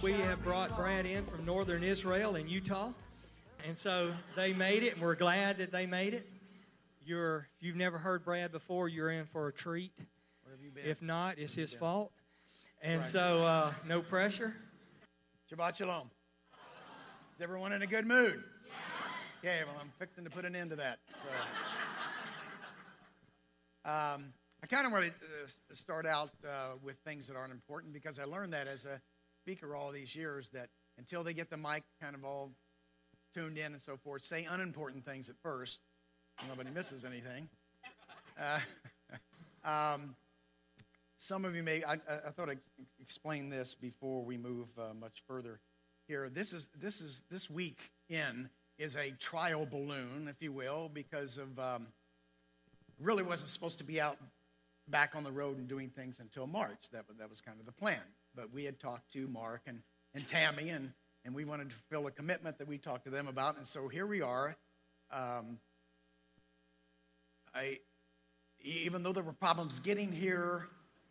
we have brought Brad in from northern Israel in Utah. And so they made it, and we're glad that they made it. If you've never heard Brad before, you're in for a treat. Where have you been? If not, it's his fault. And so no pressure. Shabbat Shalom. Is everyone in a good mood? Okay, well, I'm fixing to put an end to that. So, I kind of want to start out with things that aren't important, because I learned that as a speaker all these years, that until they get the mic kind of all tuned in and so forth, say unimportant things at first, so nobody misses anything. Some of you may, I thought I'd explain this before we move much further here. This week is a trial balloon, if you will, because of really wasn't supposed to be out back on the road and doing things until March. That was kind of the plan. But we had talked to Mark and Tammy, and we wanted to fulfill a commitment that we talked to them about. And so here we are. Even though there were problems getting here,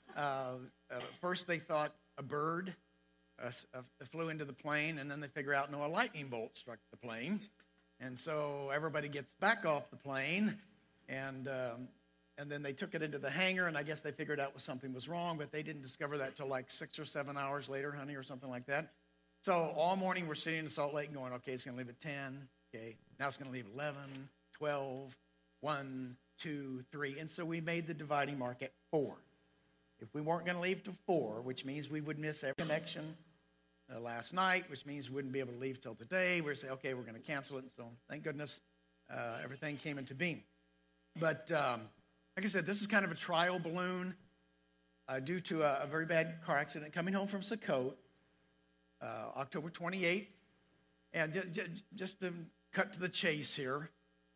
first they thought a bird flew into the plane, and then they figure out, no, a lightning bolt struck the plane. And so everybody gets back off the plane, and then they took it into the hangar, and I guess they figured out something was wrong, but they didn't discover that till like 6 or 7 hours later, honey, or something like that. So all morning we're sitting in Salt Lake going, okay, it's going to leave at 10, okay, now it's going to leave at 11, 12, 1, 2, 3, and so we made the dividing mark at 4. If we weren't going to leave till 4, which means we would miss every connection last night, which means we wouldn't be able to leave till today, we'd say, okay, we're going to cancel it, and so thank goodness everything came into being. But like I said, this is kind of a trial balloon due to a very bad car accident coming home from Sukkot, October 28th. And just to cut to the chase here,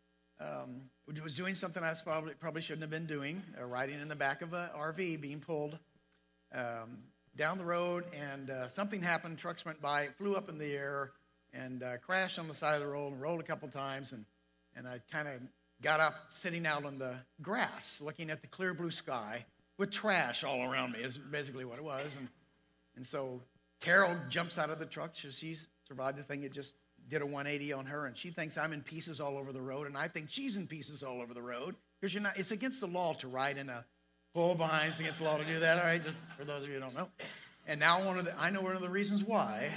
was doing something I probably shouldn't have been doing, riding in the back of an RV, being pulled down the road, and something happened. Trucks went by, it flew up in the air, and crashed on the side of the road and rolled a couple times, and I kind of got up sitting out on the grass looking at the clear blue sky with trash all around me is basically what it was. And so Carol jumps out of the truck. She's survived the thing. It just did a 180 on her, and she thinks I'm in pieces all over the road, and I think she's in pieces all over the road, because it's against the law to ride in a pull behind. It's against the law to do that, all right, just for those of you who don't know. And now I know one of the reasons why.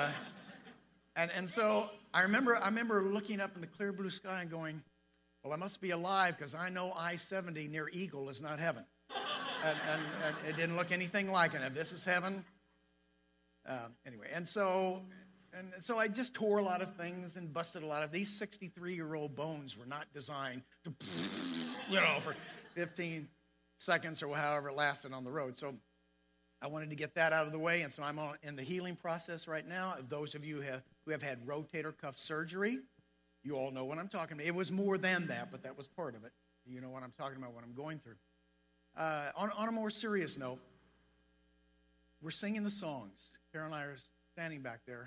And so I remember looking up in the clear blue sky and going, well, I must be alive, because I know I-70 near Eagle is not heaven. And it didn't look anything like it. If this is heaven, anyway. And so I just tore a lot of things and busted a lot of these 63-year-old bones were not designed to, for 15 seconds or however it lasted on the road. So I wanted to get that out of the way, and so I'm in the healing process right now. Of those of you who have had rotator cuff surgery, you all know what I'm talking about. It was more than that, but that was part of it. You know what I'm talking about, what I'm going through. On a more serious note, we're singing the songs. Carol and I are standing back there.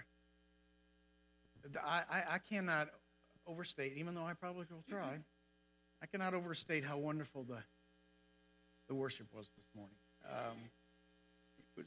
I cannot overstate, even though I probably will try, I cannot overstate how wonderful the worship was this morning. It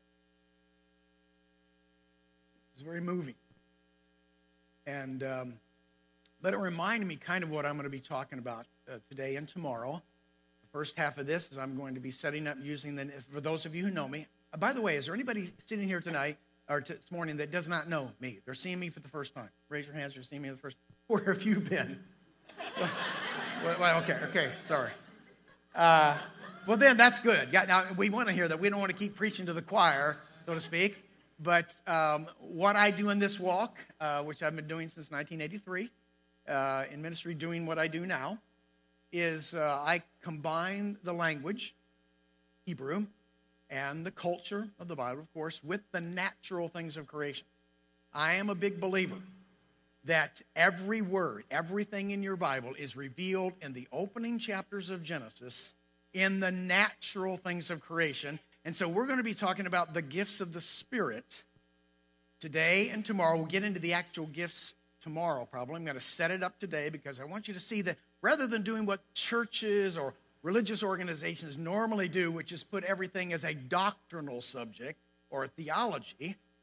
was very moving. And but it reminded me kind of what I'm going to be talking about today and tomorrow. The first half of this is I'm going to be setting up using for those of you who know me. By the way, is there anybody sitting here tonight or this morning that does not know me? They're seeing me for the first time. Raise your hands. You're seeing me for the first time. Where have you been? Well, okay, sorry. Well, then that's good. Now, we want to hear that. We don't want to keep preaching to the choir, so to speak. But what I do in this walk, which I've been doing since 1983, in ministry doing what I do now, is I combine the language, Hebrew, and the culture of the Bible, of course, with the natural things of creation. I am a big believer that every word, everything in your Bible is revealed in the opening chapters of Genesis in the natural things of creation. And so we're going to be talking about the gifts of the Spirit today and tomorrow. We'll get into the actual gifts tomorrow probably. I'm going to set it up today because I want you to see that rather than doing what churches or religious organizations normally do, which is put everything as a doctrinal subject or a theology,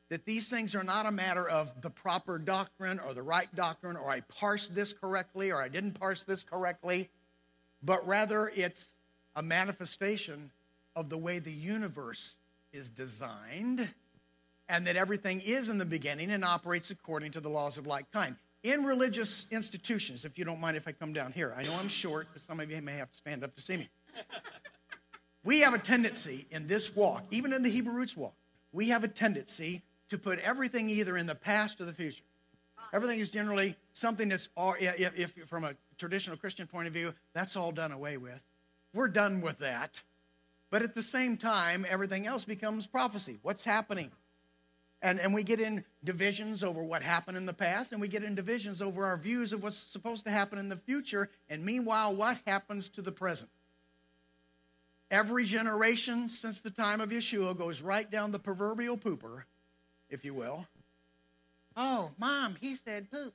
that these things are not a matter of the proper doctrine or the right doctrine, or I parsed this correctly or I didn't parse this correctly, but rather it's a manifestation of the way the universe is designed, and that everything is in the beginning and operates according to the laws of like kind. In religious institutions, if you don't mind if I come down here, I know I'm short, but some of you may have to stand up to see me. We have a tendency in this walk, even in the Hebrew roots walk, we have a tendency to put everything either in the past or the future. Everything is generally something that's, if from a traditional Christian point of view, that's all done away with. We're done with that. But at the same time, everything else becomes prophecy. What's happening? And we get in divisions over what happened in the past, and we get in divisions over our views of what's supposed to happen in the future, and meanwhile, what happens to the present? Every generation since the time of Yeshua goes right down the proverbial pooper, if you will. Oh, Mom, he said poop.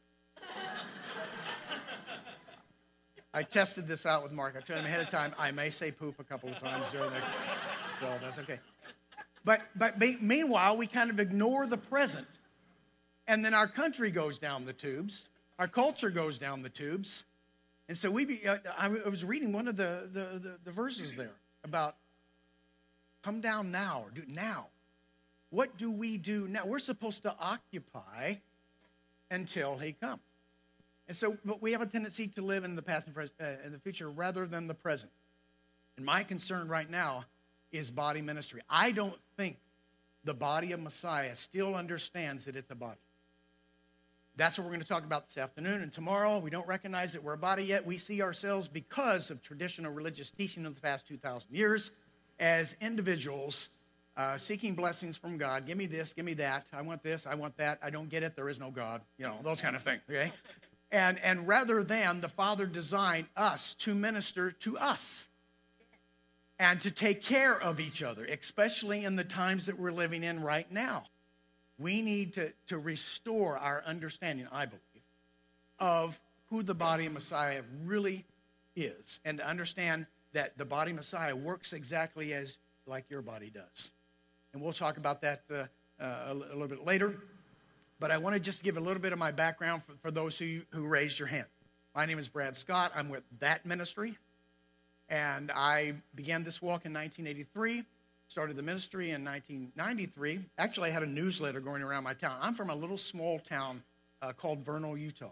I tested this out with Mark. I told him ahead of time, I may say poop a couple of times during the, so that's okay. But meanwhile, we kind of ignore the present. And then our country goes down the tubes. Our culture goes down the tubes. And so I was reading one of the verses there about come down now, or do now. What do we do now? We're supposed to occupy until he comes. And so, but we have a tendency to live in the past and the future rather than the present. And my concern right now is body ministry. I don't think the body of Messiah still understands that it's a body. That's what we're going to talk about this afternoon and tomorrow. We don't recognize that we're a body yet. We see ourselves, because of traditional religious teaching of the past 2,000 years, as individuals seeking blessings from God. Give me this, give me that. I want this, I want that. I don't get it, there is no God. You know, those kind of things, okay? And rather than the Father designed us to minister to us and to take care of each other, especially in the times that we're living in right now. We need to restore our understanding, I believe, of who the body of Messiah really is, and to understand that the body of Messiah works exactly as like your body does. And we'll talk about that a little bit later. But I want to just give a little bit of my background for those who raised your hand. My name is Brad Scott. I'm with That Ministry. And I began this walk in 1983. Started the ministry in 1993. Actually, I had a newsletter going around my town. I'm from a little small town called Vernal, Utah.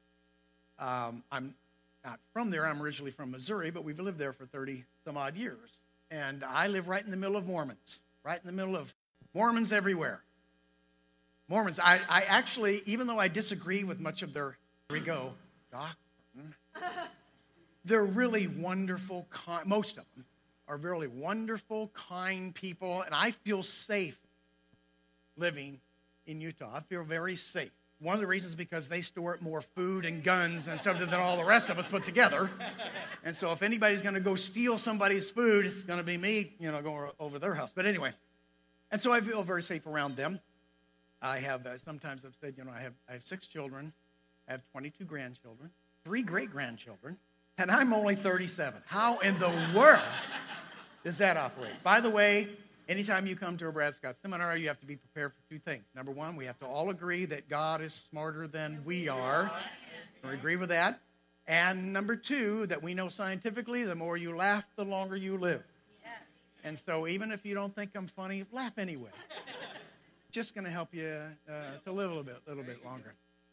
I'm not from there. I'm originally from Missouri, but we've lived there for 30-some-odd years. And I live right in the middle of Mormons, right in the middle of Mormons everywhere. Mormons, I actually, even though I disagree with much of their, here we go, doctrine, they're really wonderful, most of them are really wonderful, kind people, and I feel safe living in Utah. I feel very safe. One of the reasons is because they store more food and guns and stuff than all the rest of us put together. And so if anybody's going to go steal somebody's food, it's going to be me, going over their house. But anyway, and so I feel very safe around them. I have, sometimes I've said, I have 6 children. I have 22 grandchildren, 3 great-grandchildren, and I'm only 37. How in the world does that operate? By the way, anytime you come to a Brad Scott seminar, you have to be prepared for 2 things. Number 1, we have to all agree that God is smarter than we are. We agree with that. And number 2, that we know scientifically, the more you laugh, the longer you live. And so even if you don't think I'm funny, laugh anyway. Just going to help you to live a little bit longer.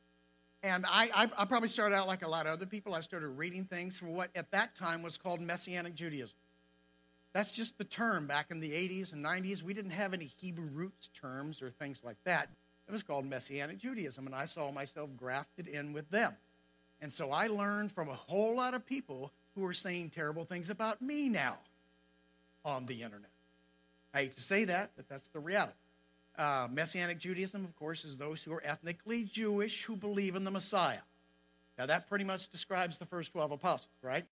And I probably started out like a lot of other people. I started reading things from what at that time was called Messianic Judaism. That's just the term. Back in the 80s and 90s, we didn't have any Hebrew roots terms or things like that. It was called Messianic Judaism, and I saw myself grafted in with them. And so I learned from a whole lot of people who are saying terrible things about me now on the internet. I hate to say that, but that's the reality. Messianic Judaism, of course, is those who are ethnically Jewish who believe in the Messiah. Now, that pretty much describes the first 12 apostles, right?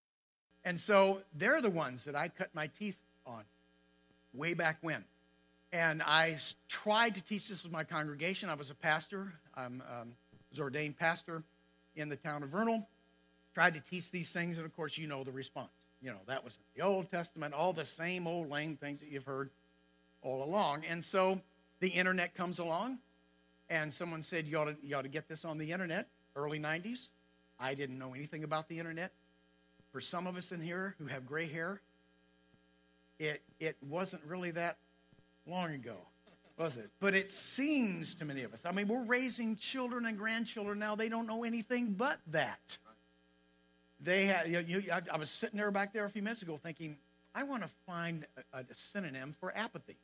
And so they're the ones that I cut my teeth on way back when. And I tried to teach this with my congregation. I was a pastor. I was ordained pastor in the town of Vernal. Tried to teach these things, and of course, you know the response. That was in the Old Testament, all the same old lame things that you've heard all along. And so the internet comes along, and someone said, you ought to get this on the internet, early 90s. I didn't know anything about the internet. For some of us in here who have gray hair, it wasn't really that long ago, was it? But it seems to many of us. I mean, we're raising children and grandchildren now. They don't know anything but that. I was sitting there back there a few minutes ago thinking, I want to find a synonym for apathy.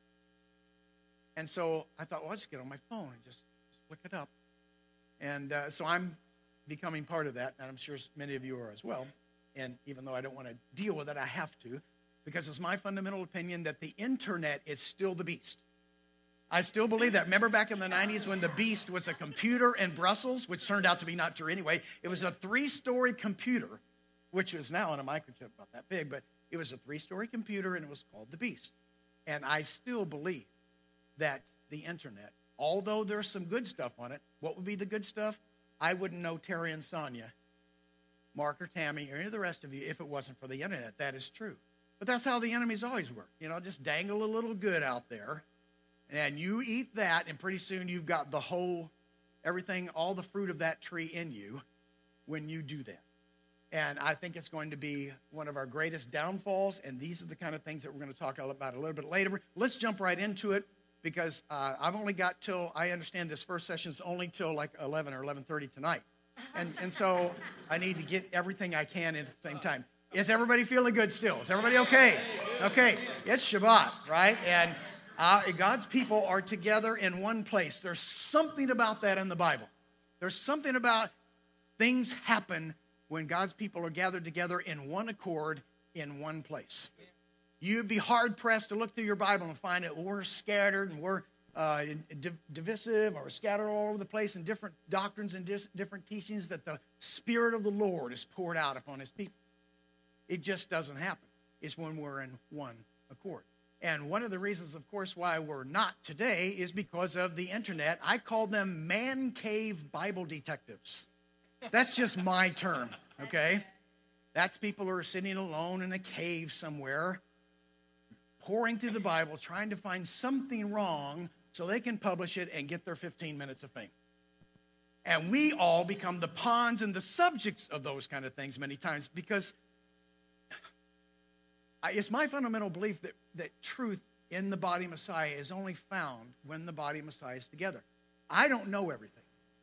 And so I thought, well, I'll just get on my phone and just look it up. And so I'm becoming part of that, and I'm sure many of you are as well. And even though I don't want to deal with it, I have to, because it's my fundamental opinion that the internet is still the beast. I still believe that. Remember back in the 90s when the beast was a computer in Brussels, which turned out to be not true anyway. It was a 3-story computer, which is now in a microchip about that big, but it was a 3-story computer, and it was called the beast. And I still believe that the internet, although there's some good stuff on it, what would be the good stuff? I wouldn't know Terry and Sonia, Mark or Tammy, or any of the rest of you if it wasn't for the internet. That is true. But that's how the enemies always work. You know, just dangle a little good out there, and you eat that, and pretty soon you've got the whole, everything, all the fruit of that tree in you when you do that. And I think it's going to be one of our greatest downfalls, and these are the kind of things that we're going to talk about a little bit later. Let's jump right into it, because I've only got till, I understand this first session is only till like 11 or 11:30 tonight. And so I need to get everything I can in at the same time. Is everybody feeling good still? Is everybody okay? Okay, it's Shabbat, right? And God's people are together in one place. There's something about that in the Bible. There's something about things happen when God's people are gathered together in one accord in one place. You'd be hard-pressed to look through your Bible and find that we're scattered and we're divisive, or scattered all over the place in different doctrines and different teachings, that the Spirit of the Lord is poured out upon His people. It just doesn't happen. It's when we're in one accord. And one of the reasons, of course, why we're not today is because of the internet. I call them man cave Bible detectives. That's just my term, okay? That's people who are sitting alone in a cave somewhere, pouring through the Bible, trying to find something wrong so they can publish it and get their 15 minutes of fame. And we all become the pawns and the subjects of those kind of things many times, because it's my fundamental belief that truth in the body of Messiah is only found when the body of Messiah is together. I don't know everything.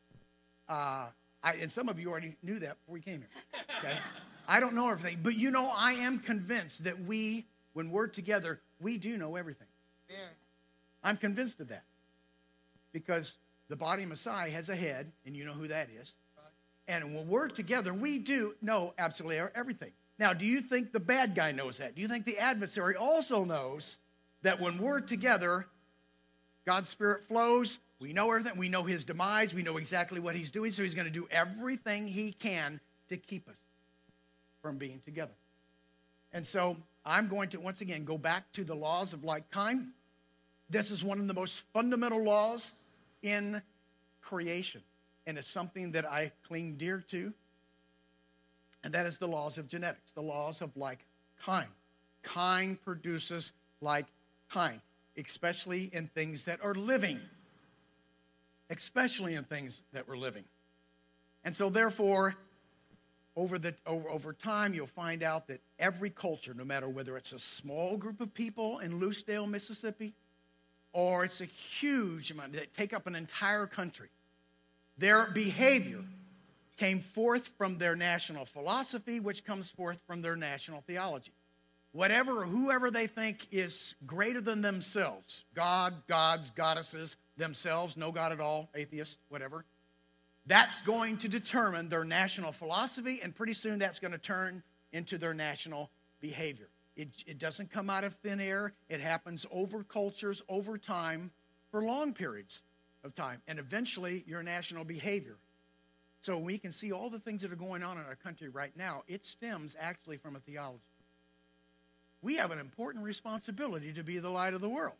And some of you already knew that before you came here. Okay? I don't know everything. But you know, I am convinced that when we're together, we do know everything. Yeah. I'm convinced of that. Because the body of Messiah has a head, and you know who that is. Right. And when we're together, we do know absolutely everything. Now, do you think the bad guy knows that? Do you think the adversary also knows that when we're together, God's Spirit flows, we know everything, we know His demise, we know exactly what He's doing, so He's going to do everything He can to keep us from being together. And so I'm going to, once again, go back to the laws of like kind. This is one of the most fundamental laws in creation, and it's something that I cling dear to, and that is the laws of genetics, the laws of like kind. Kind produces like kind, especially in things that are living. Especially in things that were living. And so therefore, over time, you'll find out that every culture, no matter whether it's a small group of people in Loosedale, Mississippi, or it's a huge amount that take up an entire country, their behavior came forth from their national philosophy, which comes forth from their national theology. Whatever or whoever they think is greater than themselves, God, gods, goddesses, themselves, no God at all, atheist, whatever, that's going to determine their national philosophy, and pretty soon that's going to turn into their national behavior. It doesn't come out of thin air. It happens over cultures, over time, for long periods of time, and eventually your national behavior. So we can see all the things that are going on in our country right now. It stems actually from a theology. We have an important responsibility to be the light of the world.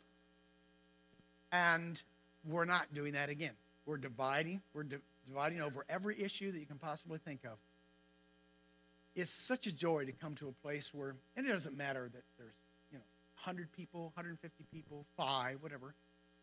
And we're not doing that again. We're dividing. We're dividing over every issue that you can possibly think of. It's such a joy to come to a place where, and it doesn't matter that there's 100 people, 150 people, 5, whatever.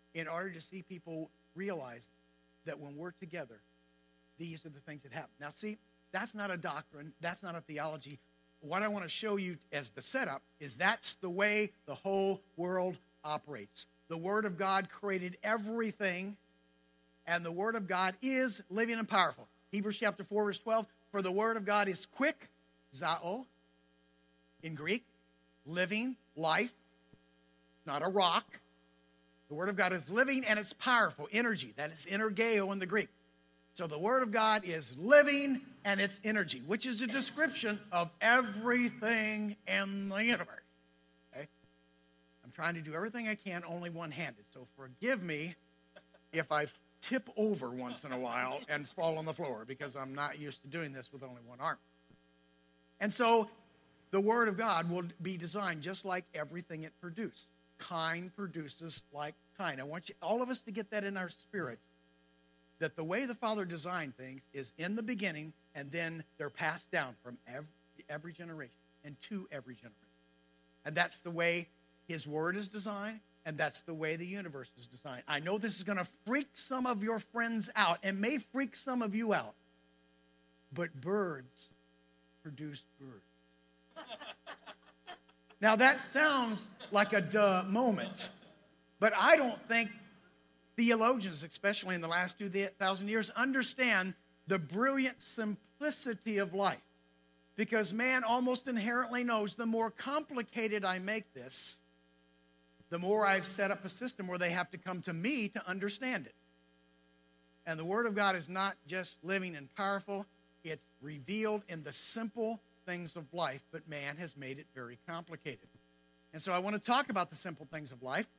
in order to see people realize that when we're together, these are the things that happen. Now, see, that's not a doctrine. That's not a theology. What I want to show you as the setup is that's the way the whole world operates. The Word of God created everything, and the Word of God is living and powerful. Hebrews chapter 4, verse 12, for the Word of God is quick, zao, in Greek, living, life, not a rock. The Word of God is living and it's powerful, energy. That is energeo in the Greek. So the Word of God is living and it's energy, which is a description of everything in the universe. Okay? I'm trying to do everything I can, only one-handed. So forgive me if I tip over once in a while and fall on the floor, because I'm not used to doing this with only one arm. And so the Word of God will be designed just like everything it produced. Kind produces like kind. I want you, all of us, to get that in our spirit, that the way the Father designed things is in the beginning, and then they're passed down from every generation and to every generation. And that's the way His Word is designed, and that's the way the universe is designed. I know this is going to freak some of your friends out and may freak some of you out, but birds produce birds. Now, that sounds like a duh moment, but I don't think theologians, especially in the last 2,000 years, understand the brilliant simplicity of life, because man almost inherently knows the more complicated I make this, the more I've set up a system where they have to come to me to understand it. And the Word of God is not just living and powerful, it's revealed in the simple things of life, but man has made it very complicated. And so I want to talk about the simple things of life.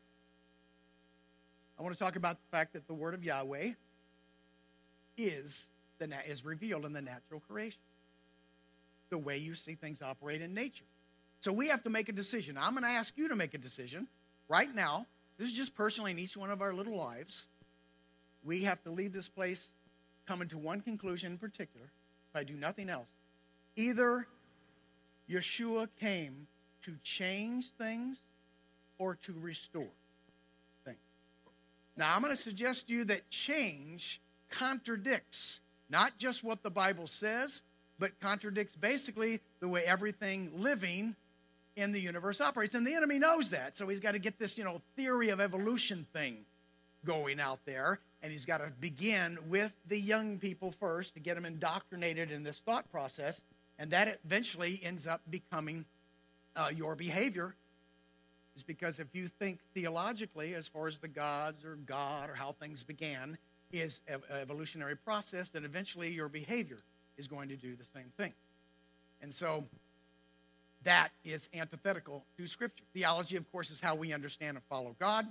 I want to talk about the fact that the Word of Yahweh is revealed in the natural creation, the way you see things operate in nature. So we have to make a decision. I'm going to ask you to make a decision right now. This is just personally in each one of our little lives. We have to leave this place coming to one conclusion in particular, if I do nothing else. Either Yeshua came to change things or to restore things. Now, I'm going to suggest to you that change contradicts not just what the Bible says, but contradicts basically the way everything living in the universe operates. And the enemy knows that, so he's got to get this, theory of evolution thing going out there, and he's got to begin with the young people first to get them indoctrinated in this thought process, and that eventually ends up becoming your behavior. Is because if you think theologically, as far as the gods or God or how things began is an evolutionary process, then eventually your behavior is going to do the same thing. And so that is antithetical to Scripture. Theology, of course, is how we understand and follow God.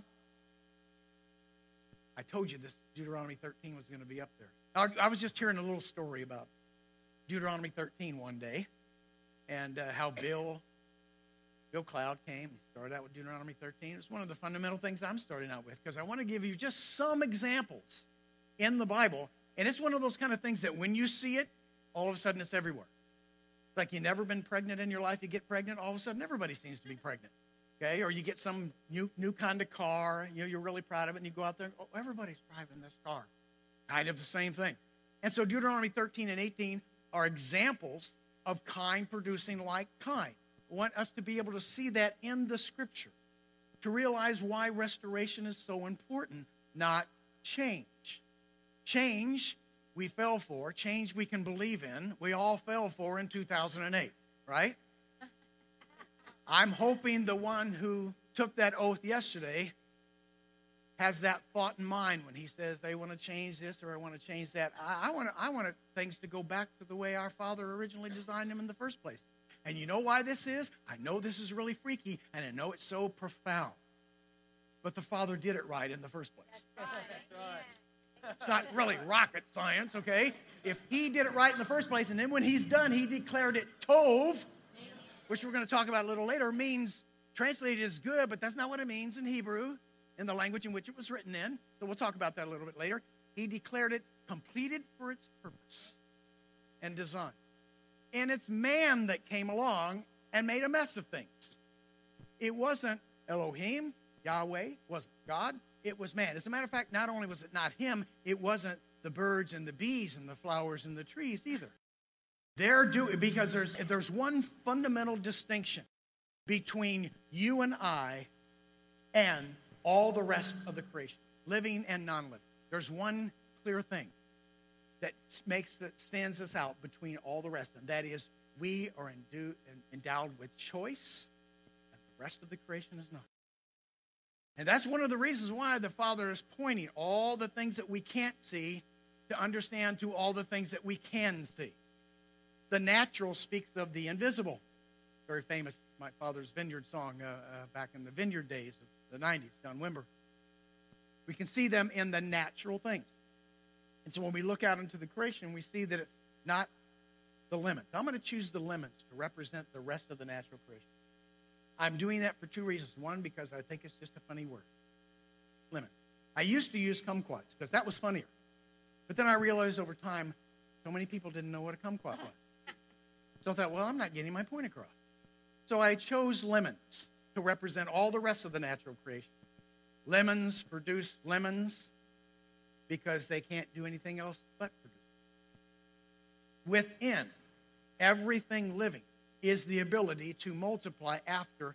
I told you this Deuteronomy 13 was going to be up there. I was just hearing a little story about Deuteronomy 13 one day, and how Bill Cloud came. He started out with Deuteronomy 13. It's one of the fundamental things I'm starting out with, because I want to give you just some examples in the Bible. And it's one of those kind of things that when you see it, all of a sudden it's everywhere. It's like you've never been pregnant in your life. You get pregnant, all of a sudden everybody seems to be pregnant. Okay? Or you get some new kind of car, you're really proud of it, and you go out there and everybody's driving this car. Kind of the same thing. And so Deuteronomy 13 and 18 are examples of kind producing like kind. I want us to be able to see that in the Scripture, to realize why restoration is so important, not change. Change we fell for, change we can believe in, we all fell for in 2008, right? I'm hoping the one who took that oath yesterday has that thought in mind when he says they want to change this or I want to change that. I want things to go back to the way our Father originally designed them in the first place. And you know why this is? I know this is really freaky, and I know it's so profound. But the Father did it right in the first place. That's right. It's not really rocket science, okay? If He did it right in the first place, and then when He's done, He declared it tov, which we're going to talk about a little later, means translated as good, but that's not what it means in Hebrew, in the language in which it was written in. So we'll talk about that a little bit later. He declared it completed for its purpose and design. And it's man that came along and made a mess of things. It wasn't Elohim, Yahweh, wasn't God. it was man. As a matter of fact, not only was it not him, it wasn't the birds and the bees and the flowers and the trees either. Because there's one fundamental distinction between you and I and all the rest of the creation, living and non-living. There's one clear thing that stands us out between all the rest, and that is we are endowed with choice, and the rest of the creation is not. And that's one of the reasons why the Father is pointing all the things that we can't see to understand to all the things that we can see. The natural speaks of the invisible. Very famous, My Father's Vineyard song back in the Vineyard days of the 90s, John Wimber. We can see them in the natural things. And so when we look out into the creation, we see that it's not the lemons. I'm going to choose the lemons to represent the rest of the natural creation. I'm doing that for two reasons. One, because I think it's just a funny word. Lemons. I used to use kumquats because that was funnier. But then I realized over time, so many people didn't know what a kumquat was. So I thought, well, I'm not getting my point across. So I chose lemons to represent all the rest of the natural creation. Lemons produce lemons because they can't do anything else but produce. Within everything living is the ability to multiply after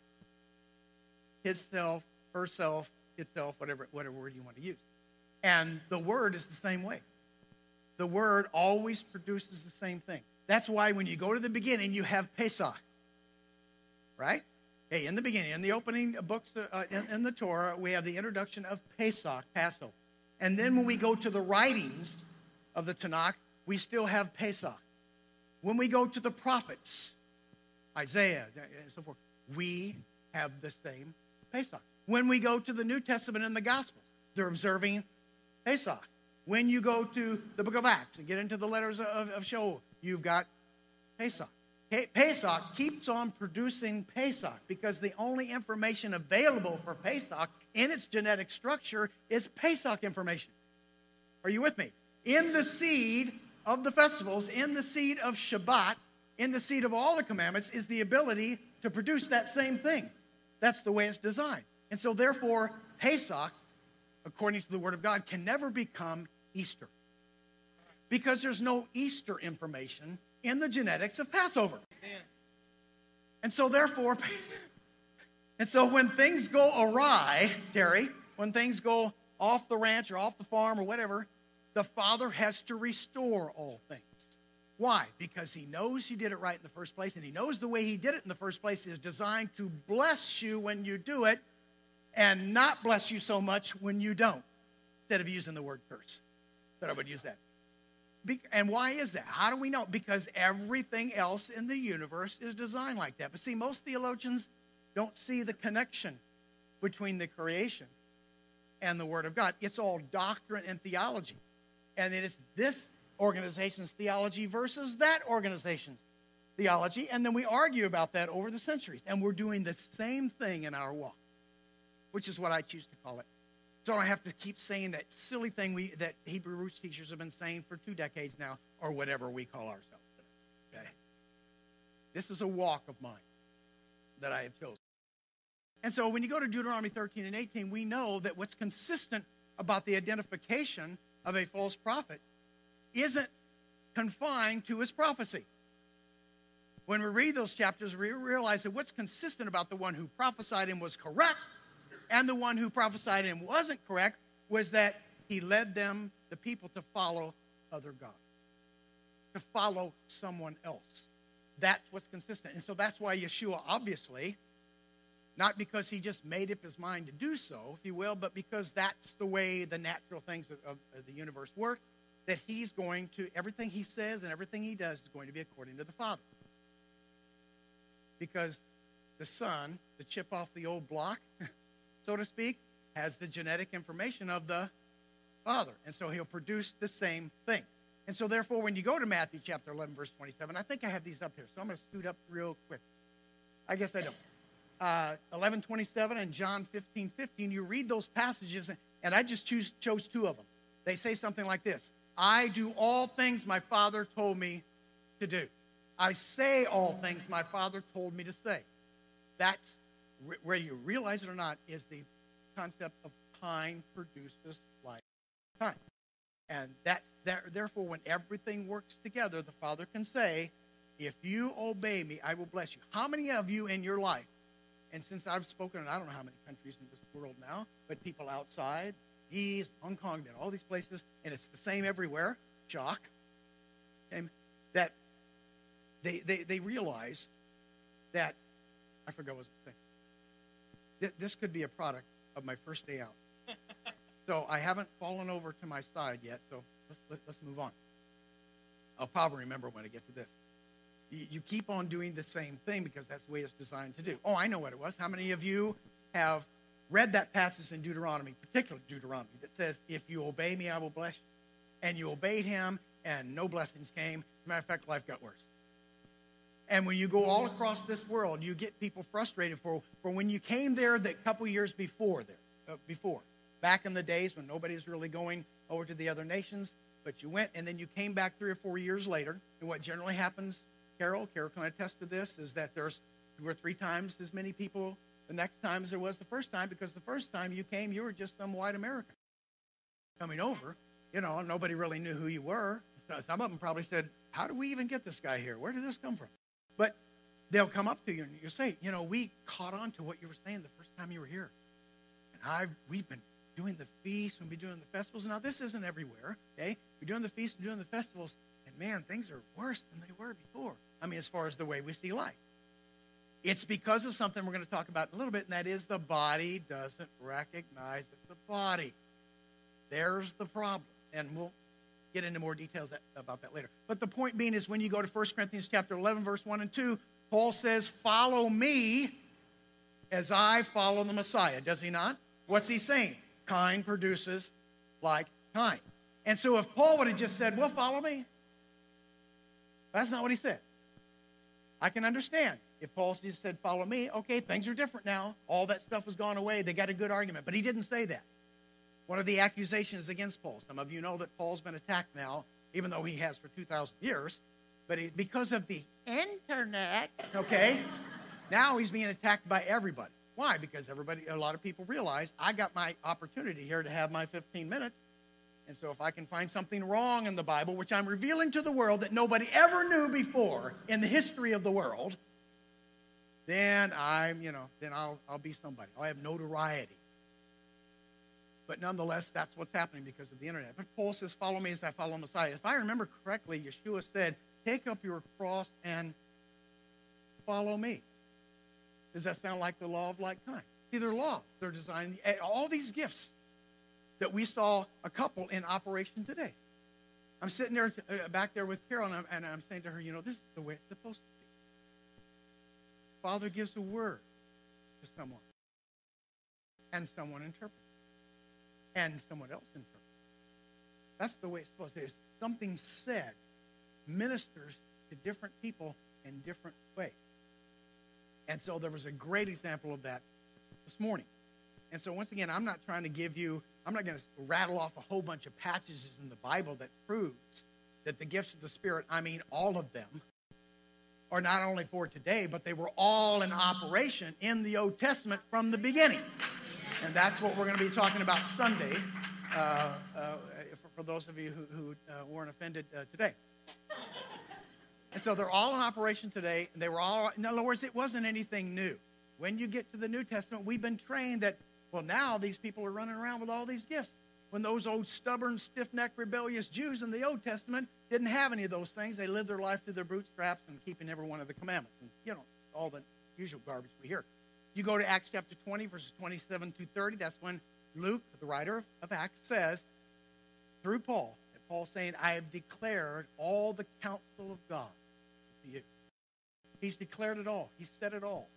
itself, herself, itself, whatever word you want to use. And the word is the same way. The word always produces the same thing. That's why when you go to the beginning, you have Pesach, right? Hey, in the beginning, in the opening books in the Torah, we have the introduction of Pesach, Passover. And then when we go to the writings of the Tanakh, we still have Pesach. When we go to the prophets, Isaiah, and so forth, we have the same Pesach. When we go to the New Testament and the Gospels, they're observing Pesach. When you go to the book of Acts and get into the letters of Shaul, you've got Pesach. Pesach keeps on producing Pesach because the only information available for Pesach in its genetic structure is Pesach information. Are you with me? In the seed of the festivals, in the seed of Shabbat, in the seed of all the commandments is the ability to produce that same thing. That's the way it's designed. And so therefore, Pesach, according to the Word of God, can never become Easter. Because there's no Easter information in the genetics of Passover. Amen. And so therefore, when things go awry, Terry, when things go off the ranch or off the farm or whatever, the Father has to restore all things. Why? Because he knows he did it right in the first place, and he knows the way he did it in the first place is designed to bless you when you do it and not bless you so much when you don't, instead of using the word curse. That I would use that. And why is that? How do we know? Because everything else in the universe is designed like that. But see, most theologians don't see the connection between the creation and the Word of God. It's all doctrine and theology. And it is this organization's theology versus that organization's theology. And then we argue about that over the centuries. And we're doing the same thing in our walk, which is what I choose to call it. So I don't have to keep saying that silly thing that Hebrew roots teachers have been saying for 2 decades now, or whatever we call ourselves today. Okay? This is a walk of mine that I have chosen. And so when you go to Deuteronomy 13 and 18, we know that what's consistent about the identification of a false prophet isn't confined to his prophecy. When we read those chapters, we realize that what's consistent about the one who prophesied and was correct and the one who prophesied and wasn't correct was that he led them, the people, to follow other gods, to follow someone else. That's what's consistent. And so that's why Yeshua, obviously, not because he just made up his mind to do so, if you will, but because that's the way the natural things of the universe work, that he's going to, everything he says and everything he does is going to be according to the Father. Because the Son, the chip off the old block, so to speak, has the genetic information of the Father. And so he'll produce the same thing. And so therefore, when you go to Matthew chapter 11, verse 27, I think I have these up here, so I'm going to scoot up real quick. I guess I don't. 11:27 and John 15:15, you read those passages, and I just chose 2 of them. They say something like this: I do all things my Father told me to do. I say all things my Father told me to say. That's, whether you realize it or not, is the concept of kind produces like kind. And therefore, when everything works together, the Father can say, if you obey me, I will bless you. How many of you in your life, and since I've spoken in I don't know how many countries in this world now, but people outside, Hong Kong, all these places, and it's the same everywhere, shock, okay, that they realize that, I forgot what I was saying. This could be a product of my first day out. So I haven't fallen over to my side yet, so let's move on. I'll probably remember when I get to this. You keep on doing the same thing because that's the way it's designed to do. Oh, I know what it was. How many of you have read that passage in Deuteronomy, particularly Deuteronomy, that says, if you obey me, I will bless you? And you obeyed him, and no blessings came. As a matter of fact, life got worse. And when you go all across this world, you get people frustrated for when you came there that couple years before, back in the days when nobody's really going over to the other nations, but you went, and then you came back 3 or 4 years later, and what generally happens, Carol can attest to this, is that there's 2 or 3 times as many people the next time as there was the first time, because the first time you came, you were just some white American coming over, and nobody really knew who you were. Some of them probably said, how do we even get this guy here? Where did this come from? But they'll come up to you and you'll say, we caught on to what you were saying the first time you were here. And we've been doing the feasts, we've been doing the festivals. Now, this isn't everywhere, okay? We're doing the feasts and doing the festivals, and man, things are worse than they were before. I mean, as far as the way we see life. It's because of something we're going to talk about in a little bit, and that is the body doesn't recognize it's the body. There's the problem, and we'll get into more details about that later. But the point being is when you go to 1 Corinthians chapter 11, verse 1 and 2, Paul says, follow me as I follow the Messiah. Does he not? What's he saying? Kind produces like kind. And so if Paul would have just said, well, follow me. That's not what he said. I can understand. If Paul just said, follow me, okay, things are different now. All that stuff has gone away. They got a good argument. But he didn't say that. One of the accusations against Paul, some of you know that Paul's been attacked now, even though he has for 2,000 years, but because of the internet, okay, now he's being attacked by everybody. Why? Because a lot of people realize I got my opportunity here to have my 15 minutes, and so if I can find something wrong in the Bible, which I'm revealing to the world that nobody ever knew before in the history of the world, then I'll be somebody. I'll have notoriety. But nonetheless, that's what's happening because of the internet. But Paul says, follow me as I follow Messiah. If I remember correctly, Yeshua said, take up your cross and follow me. Does that sound like the law of like kind? See, they're law. They're designed, all these gifts that we saw a couple in operation today. I'm sitting there back there with Carol, and I'm saying to her, this is the way it's supposed to be. Father gives a word to someone, and someone interprets. And someone else interprets. That's the way it's supposed to be. Something said ministers to different people in different ways. And so there was a great example of that this morning. And so once again, I'm not going to rattle off a whole bunch of passages in the Bible that proves that the gifts of the Spirit, I mean all of them, are not only for today, but they were all in operation in the Old Testament from the beginning. And that's what we're going to be talking about Sunday, for those of you who weren't offended today. And so they're all in operation today. And they were all, in other words, it wasn't anything new. When you get to the New Testament, we've been trained that, well, now these people are running around with all these gifts. When those old stubborn, stiff-necked, rebellious Jews in the Old Testament didn't have any of those things. They lived their life through their bootstraps and keeping every one of the commandments. And, all the usual garbage we hear. You go to Acts chapter 20, verses 27 through 30. That's when Luke, the writer of Acts, says, through Paul, that Paul's saying, I have declared all the counsel of God to you. He's declared it all. He said it all.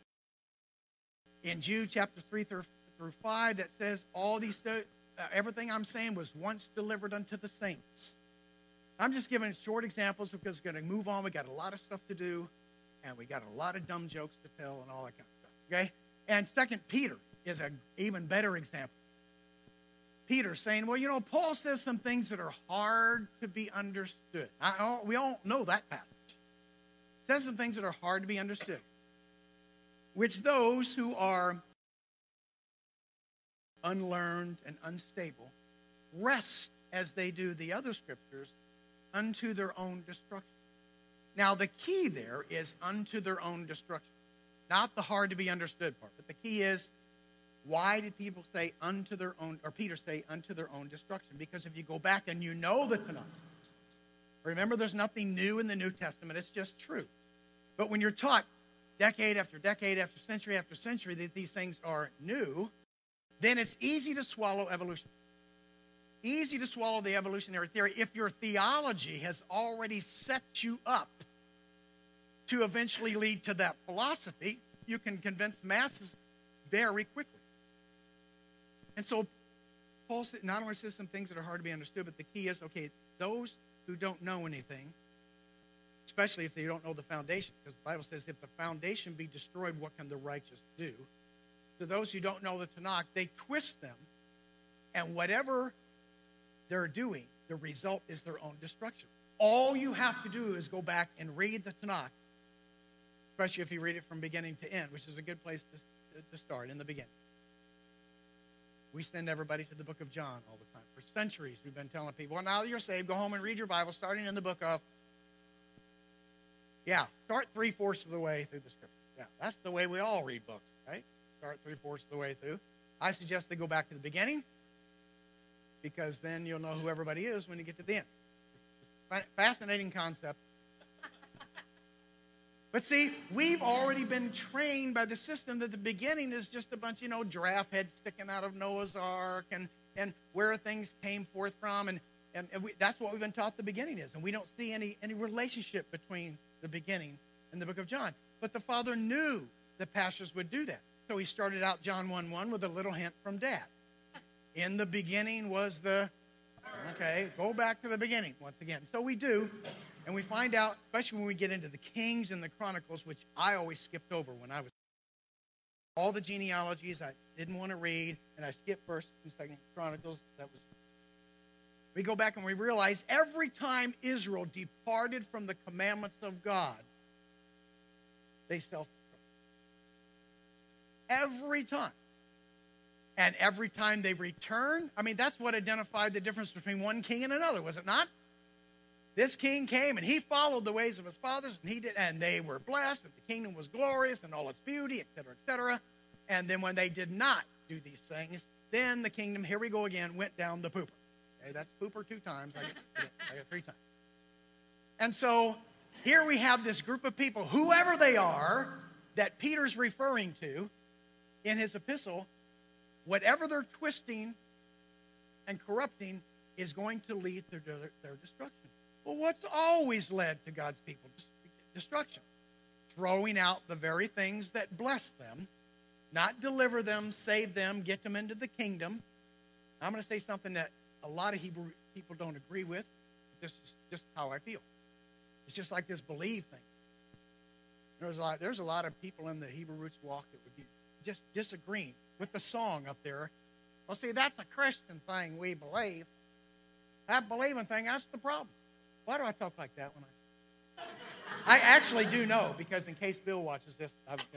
In Jude chapter 3 through 5, that says, everything I'm saying was once delivered unto the saints. I'm just giving short examples because we're going to move on. We got a lot of stuff to do, and we got a lot of dumb jokes to tell and all that kind of stuff. Okay? And 2 Peter is an even better example. Peter saying, well, Paul says some things that are hard to be understood. We all know that passage. It says some things that are hard to be understood, which those who are unlearned, and unstable, rest as they do the other scriptures unto their own destruction. Now, the key there is unto their own destruction, not the hard to be understood part, but the key is, why did people say unto their own, or Peter say unto their own destruction? Because if you go back and you know the Tanakh, remember there's nothing new in the New Testament, it's just true. But when you're taught decade after century after century that these things are new, then it's easy to swallow evolution. Easy to swallow the evolutionary theory if your theology has already set you up to eventually lead to that philosophy. You can convince masses very quickly. And so Paul not only says some things that are hard to be understood, but the key is, okay, those who don't know anything, especially if they don't know the foundation, because the Bible says if the foundation be destroyed, what can the righteous do? To those who don't know the Tanakh, they twist them, and whatever they're doing, the result is their own destruction. All you have to do is go back and read the Tanakh, especially if you read it from beginning to end, which is a good place to start, in the beginning. We send everybody to the book of John all the time. For centuries, we've been telling people, well, now that you're saved, go home and read your Bible, starting in the book of... Yeah, start 3/4 of the way through the scripture. Yeah, that's the way we all read books, right? Start 3/4 of the way through. I suggest they go back to the beginning, because then you'll know who everybody is when you get to the end. It's a fascinating concept. But see, we've already been trained by the system that the beginning is just a bunch, giraffe heads sticking out of Noah's Ark and where things came forth from. And that's what we've been taught the beginning is. And we don't see any relationship between the beginning and the book of John. But the Father knew the pastors would do that. So he started out John 1:1 with a little hint from Dad. In the beginning was the... Okay, go back to the beginning once again. So we do. And we find out, especially when we get into the Kings and the Chronicles, which I always skipped over when I was... All the genealogies I didn't want to read, and I skipped 1st and 2nd Chronicles. We go back and we realize every time Israel departed from the commandments of God, they self-destructed. Every time. And every time they return, that's what identified the difference between one king and another, was it not? This king came and he followed the ways of his fathers, and they were blessed, and the kingdom was glorious and all its beauty, etc., etc. And then when they did not do these things, then the kingdom, here we go again, went down the pooper. Okay, that's pooper 2 times. I get 3 times. And so here we have this group of people, whoever they are, that Peter's referring to in his epistle. Whatever they're twisting and corrupting is going to lead to their destruction. Well, what's always led to God's people destruction? Throwing out the very things that bless them, not deliver them, save them, get them into the kingdom. I'm going to say something that a lot of Hebrew people don't agree with. This is just how I feel. It's just like this believe thing. There's a lot of people in the Hebrew roots walk that would be just disagreeing with the song up there. Well, see, that's a Christian thing, we believe. That believing thing, that's the problem. Why do I talk like that when I actually do know, because in case Bill watches this,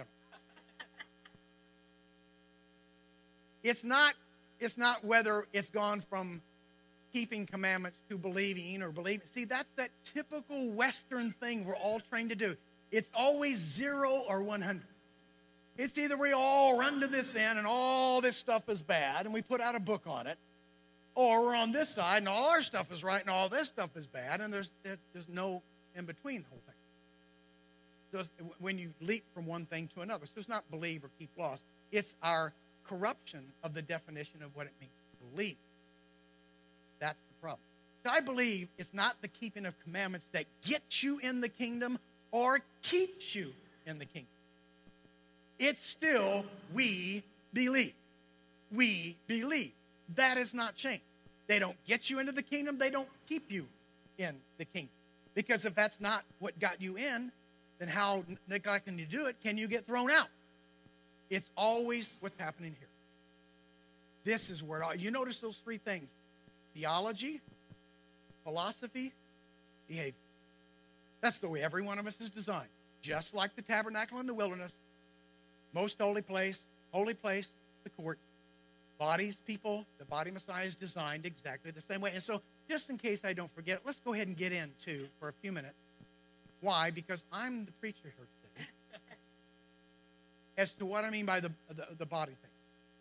It's not whether it's gone from keeping commandments to believing or believing. See, that's that typical Western thing we're all trained to do. It's always 0 or 100. It's either we all run to this end and all this stuff is bad and we put out a book on it, or we're on this side and all our stuff is right and all this stuff is bad, and there's no in between the whole thing. So when you leap from one thing to another, so it's not believe or keep lost. It's our corruption of the definition of what it means to believe. That's the problem. So I believe it's not the keeping of commandments that gets you in the kingdom or keeps you in the kingdom. It's still we believe. We believe. That has not changed. They don't get you into the kingdom. They don't keep you in the kingdom. Because if that's not what got you in, then how neglecting to do it can you get thrown out? It's always what's happening here. This is where you notice those 3 things: theology, philosophy, behavior. That's the way every one of us is designed. Just like the tabernacle in the wilderness, most holy place, the court. The body Messiah is designed exactly the same way. And so, just in case I don't forget, let's go ahead and get into for a few minutes. Why? Because I'm the preacher here today. As to what I mean by the body thing.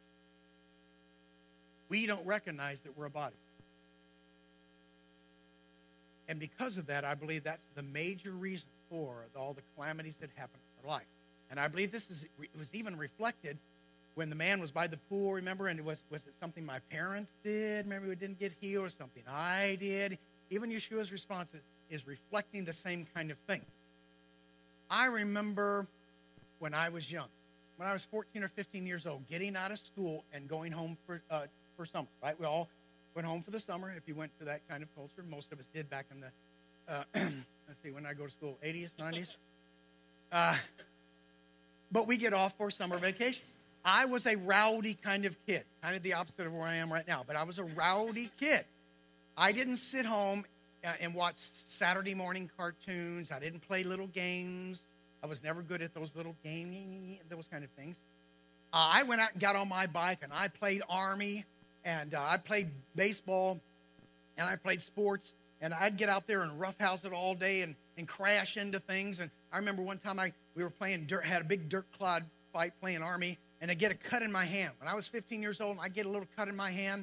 We don't recognize that we're a body. And because of that, I believe that's the major reason for all the calamities that happen in our life. And I believe it was even reflected when the man was by the pool, remember? And was it something my parents did? Remember, we didn't get healed, or something I did? Even Yeshua's response is reflecting the same kind of thing. I remember when I was young, when I was 14 or 15 years old, getting out of school and going home for summer, right? We all went home for the summer, if you went to that kind of culture. Most of us did back in the, let's see, when did I go to school? 80s, 90s? But we get off for summer vacation. I was a rowdy kind of kid, kind of the opposite of where I am right now, but I was a rowdy kid. I didn't sit home and watch Saturday morning cartoons. I didn't play little games. I was never good at those little games, those kind of things. I went out and got on my bike, and I played Army, and I played baseball, and I played sports, and I'd get out there and roughhouse it all day and crash into things. And I remember one time we were playing dirt, had a big dirt clod fight playing Army, and I get a cut in my hand. When I was 15 years old, and I get a little cut in my hand,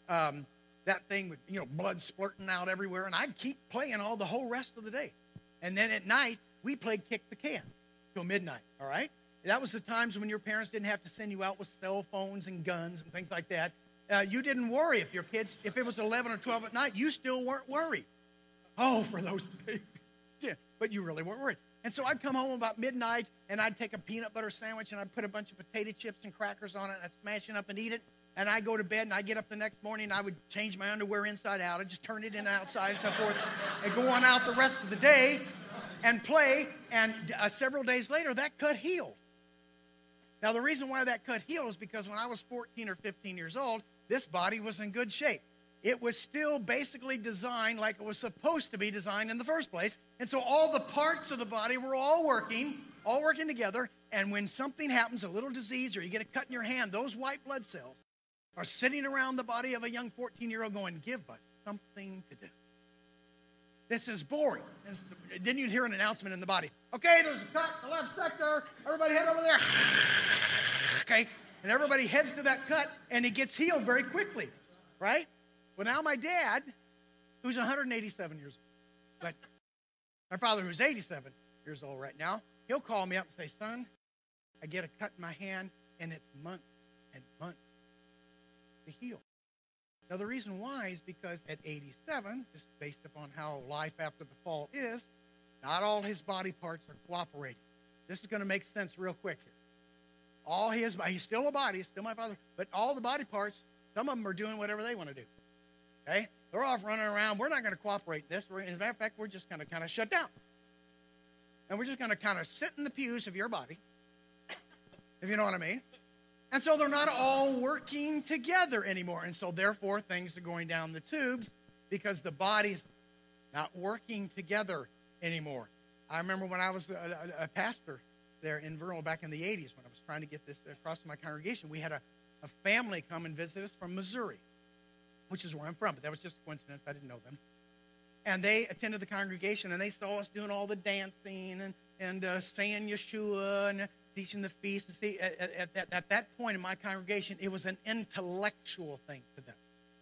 that thing with, blood splurting out everywhere, and I'd keep playing the whole rest of the day. And then at night, we played kick the can till midnight, all right? That was the times when your parents didn't have to send you out with cell phones and guns and things like that. You didn't worry if your kids, if it was 11 or 12 at night, you still weren't worried. Oh, for those days. Yeah, but you really weren't worried. And so I'd come home about midnight, and I'd take a peanut butter sandwich, and I'd put a bunch of potato chips and crackers on it, and I'd smash it up and eat it. And I'd go to bed, and I'd get up the next morning, and I would change my underwear inside out. I'd just turn it in and outside and so forth, and go on out the rest of the day and play. And several days later, that cut healed. Now, the reason why that cut healed is because when I was 14 or 15 years old, this body was in good shape. It was still basically designed like it was supposed to be designed in the first place. And so all the parts of the body were all working together. And when something happens, a little disease, or you get a cut in your hand, those white blood cells are sitting around the body of a young 14-year-old going, give us something to do. This is boring. Then you'd hear an announcement in the body. Okay, there's a cut in the left sector. Everybody head over there. Okay, and everybody heads to that cut, and it gets healed very quickly, right? Well, now my dad, who's 187 years old, but my father, who's 87 years old right now, he'll call me up and say, son, I get a cut in my hand, and it's months and months to heal. Now, the reason why is because at 87, just based upon how life after the fall is, not all his body parts are cooperating. This is going to make sense real quick here. He's still a body, he's still my father, but all the body parts, some of them are doing whatever they want to do. Okay? They're off running around. We're not going to cooperate in this. As a matter of fact, we're just going to kind of shut down. And we're just going to kind of sit in the pews of your body, if you know what I mean. And so they're not all working together anymore. And so, therefore, things are going down the tubes because the body's not working together anymore. I remember when I was a pastor there in Vernal back in the 80s, when I was trying to get this across to my congregation, we had a family come and visit us from Missouri, which is where I'm from, but that was just a coincidence. I didn't know them. And they attended the congregation, and they saw us doing all the dancing and saying Yeshua and teaching the feast. And see, at that point in my congregation, it was an intellectual thing to them.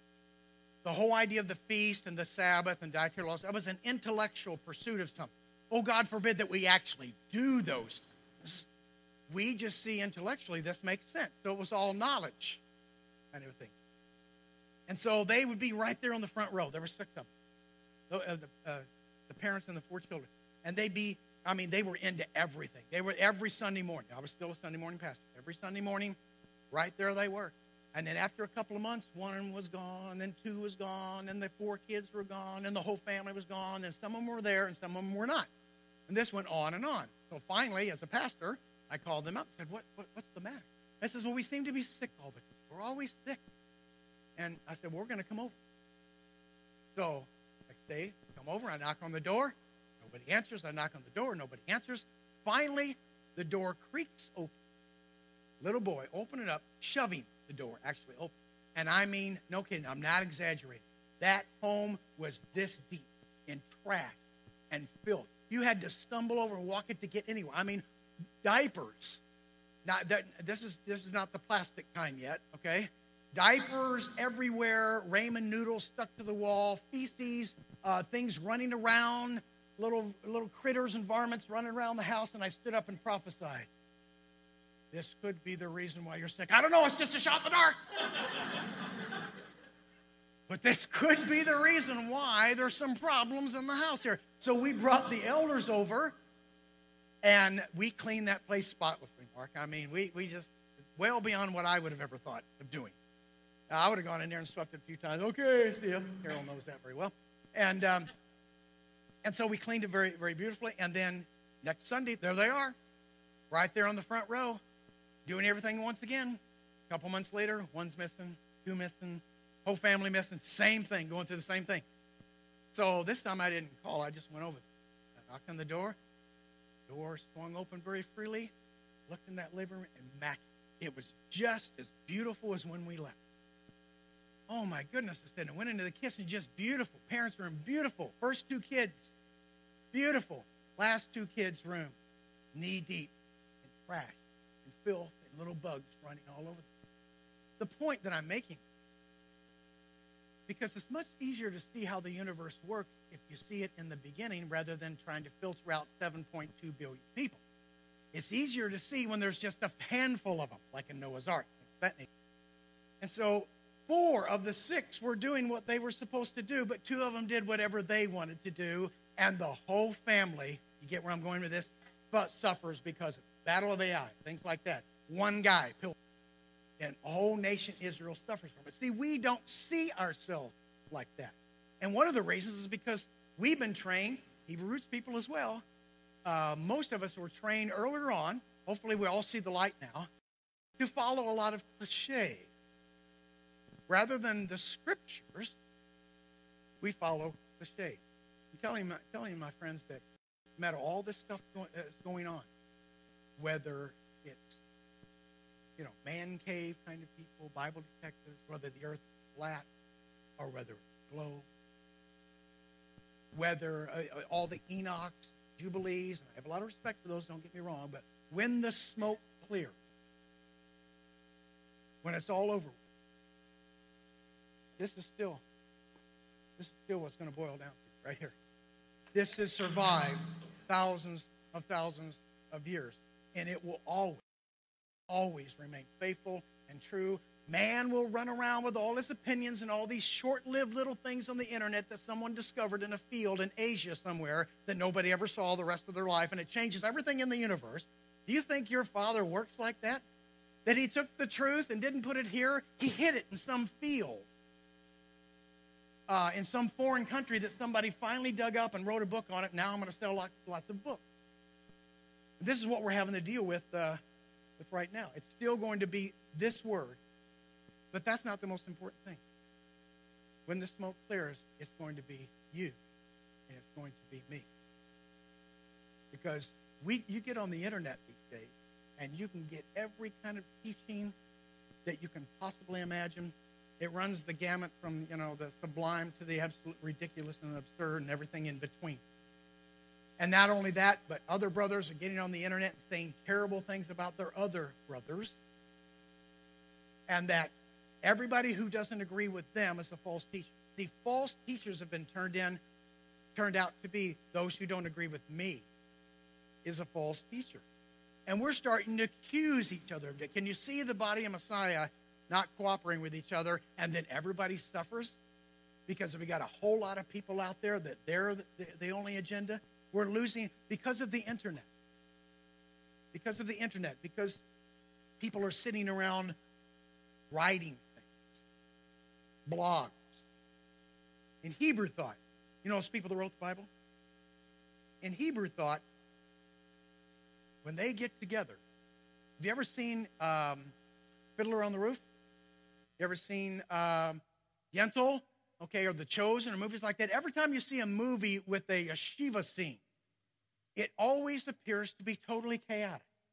The whole idea of the feast and the Sabbath and dietary laws, that was an intellectual pursuit of something. Oh, God forbid that we actually do those things. We just see intellectually this makes sense. So it was all knowledge kind of thing. And so they would be right there on the front row. There were 6 of them, the parents and the 4 children. And they were into everything. They were every Sunday morning. I was still a Sunday morning pastor. Every Sunday morning, right there they were. And then after a couple of months, 1 was gone, then 2 was gone, and the 4 kids were gone, and the whole family was gone, and some of them were there, and some of them were not. And this went on and on. So finally, as a pastor, I called them up and said, what's the matter? I says, well, we seem to be sick all the time. We're always sick. And I said, well, we're going to come over. So next day, I come over, I knock on the door. Nobody answers. I knock on the door. Nobody answers. Finally, the door creaks open. little boy, open it up, shoving the door, actually open. And I mean, no kidding, I'm not exaggerating. That home was this deep in trash and filth. You had to stumble over and walk it to get anywhere. I mean, diapers. This is not the plastic kind yet, okay? Diapers everywhere, ramen noodles stuck to the wall, feces, things running around, little critters and varmints running around the house, and I stood up and prophesied. This could be the reason why you're sick. I don't know, it's just a shot in the dark. But this could be the reason why there's some problems in the house here. So we brought the elders over, and we cleaned that place spotlessly, Mark. I mean, we just, well beyond what I would have ever thought of doing. I would have gone in there and swept it a few times. Okay, see ya. Carol knows that very well. And so we cleaned it very, very beautifully. And then next Sunday, there they are, right there on the front row, doing everything once again. A couple months later, one's missing, two missing, whole family missing, same thing, going through the same thing. So this time I didn't call. I just went over there. I knocked on the door. Door swung open very freely. Looked in that living room, immaculate. It was just as beautiful as when we left. Oh, my goodness, I said. I went into the kitchen, just beautiful. Parents' room, beautiful. First two kids, beautiful. Last two kids' room, knee-deep in trash and filth and little bugs running all over. The point that I'm making, because it's much easier to see how the universe works if you see it in the beginning rather than trying to filter out 7.2 billion people. It's easier to see when there's just a handful of them, like in Noah's Ark. And so 4 of the 6 were doing what they were supposed to do, but 2 of them did whatever they wanted to do, and the whole family, you get where I'm going with this, but suffers because of it. Battle of Ai, things like that. One guy, and the whole nation Israel suffers from it. See, we don't see ourselves like that. And one of the reasons is because we've been trained, Hebrew roots people as well, most of us were trained earlier on, hopefully we all see the light now, to follow a lot of cliche. Rather than the scriptures, we follow cliche. I'm telling you, my friends, that no matter all this stuff that's going on, whether it's man cave kind of people, Bible detectives, whether the earth is flat or whether it's globe, whether all the Enochs, Jubilees, and I have a lot of respect for those, don't get me wrong, but when the smoke clears, when it's all over, this is still what's going to boil down to right here. This has survived thousands of years, and it will always remain faithful and true. Man will run around with all his opinions and all these short-lived little things on the internet that someone discovered in a field in Asia somewhere that nobody ever saw the rest of their life, and it changes everything in the universe. Do you think your Father works like that? That he took the truth and didn't put it here? He hid it in some field, in some foreign country that somebody finally dug up and wrote a book on it. Now I'm going to sell lots of books. This is what we're having to deal with right now. It's still going to be this word, but that's not the most important thing. When the smoke clears, it's going to be you, and it's going to be me. Because you get on the internet these days, and you can get every kind of teaching that you can possibly imagine. It runs the gamut from, the sublime to the absolute ridiculous and absurd and everything in between. And not only that, but other brothers are getting on the internet and saying terrible things about their other brothers. And that everybody who doesn't agree with them is a false teacher. The false teachers have been turned out to be those who don't agree with me is a false teacher. And we're starting to accuse each other of it. Can you see the body of Messiah not cooperating with each other, and then everybody suffers? Because we got a whole lot of people out there that they're the only agenda. We're losing because of the internet. Because of the internet. Because people are sitting around writing things. Blogs. In Hebrew thought. You know those people that wrote the Bible? In Hebrew thought, when they get together, have you ever seen Fiddler on the Roof? You ever seen Yentl? Okay, or The Chosen, or movies like that. Every time you see a movie with a yeshiva scene, it always appears to be totally chaotic.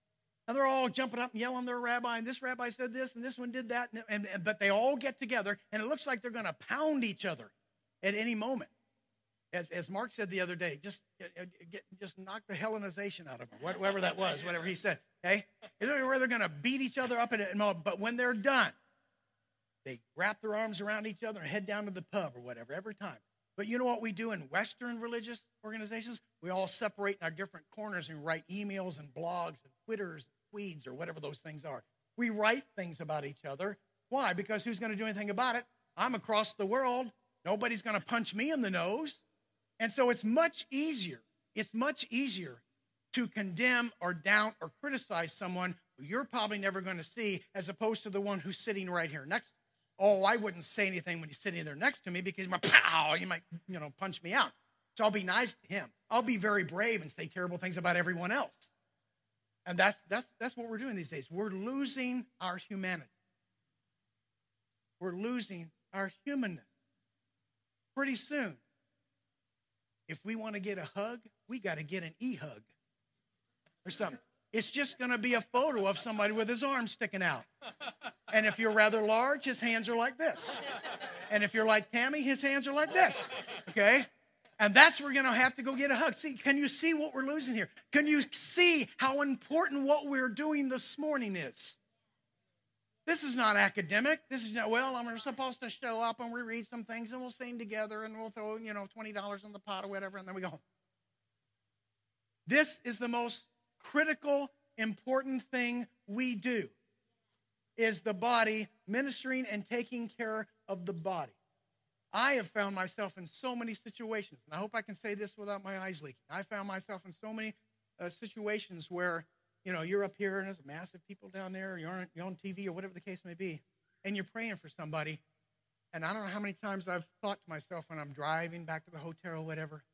And they're all jumping up and yelling at their rabbi, and this rabbi said this, and this one did that. But they all get together, and it looks like they're going to pound each other at any moment. As Mark said the other day, just knock the Hellenization out of them, whatever that was, whatever he said. Okay? Where they're going to beat each other up, but when they're done, they wrap their arms around each other and head down to the pub or whatever every time. But you know what we do in Western religious organizations? We all separate in our different corners and write emails and blogs and Twitters and tweets or whatever those things are. We write things about each other. Why? Because who's going to do anything about it? I'm across the world. Nobody's going to punch me in the nose. And so it's much easier to condemn or down or criticize someone who you're probably never going to see as opposed to the one who's sitting right here next to you. Oh, I wouldn't say anything when he's sitting there next to me because you might punch me out. So I'll be nice to him. I'll be very brave and say terrible things about everyone else. And that's what we're doing these days. We're losing our humanity. We're losing our humanness. Pretty soon, if we want to get a hug, we got to get an e-hug or something. It's just going to be a photo of somebody with his arm sticking out. And if you're rather large, his hands are like this. And if you're like Tammy, his hands are like this. Okay? And that's where we're going to have to go get a hug. See, can you see what we're losing here? Can you see how important what we're doing this morning is? This is not academic. This is not, I'm supposed to show up and we read some things and we'll sing together and we'll throw, $20 in the pot or whatever, and then we go home. This is the most critical, important thing we do, is the body ministering and taking care of the body. I have found myself in so many situations, and I hope I can say this without my eyes leaking. I found myself in so many situations where, you're up here and there's massive people down there, you're on TV or whatever the case may be, and you're praying for somebody. And I don't know how many times I've thought to myself when I'm driving back to the hotel or whatever,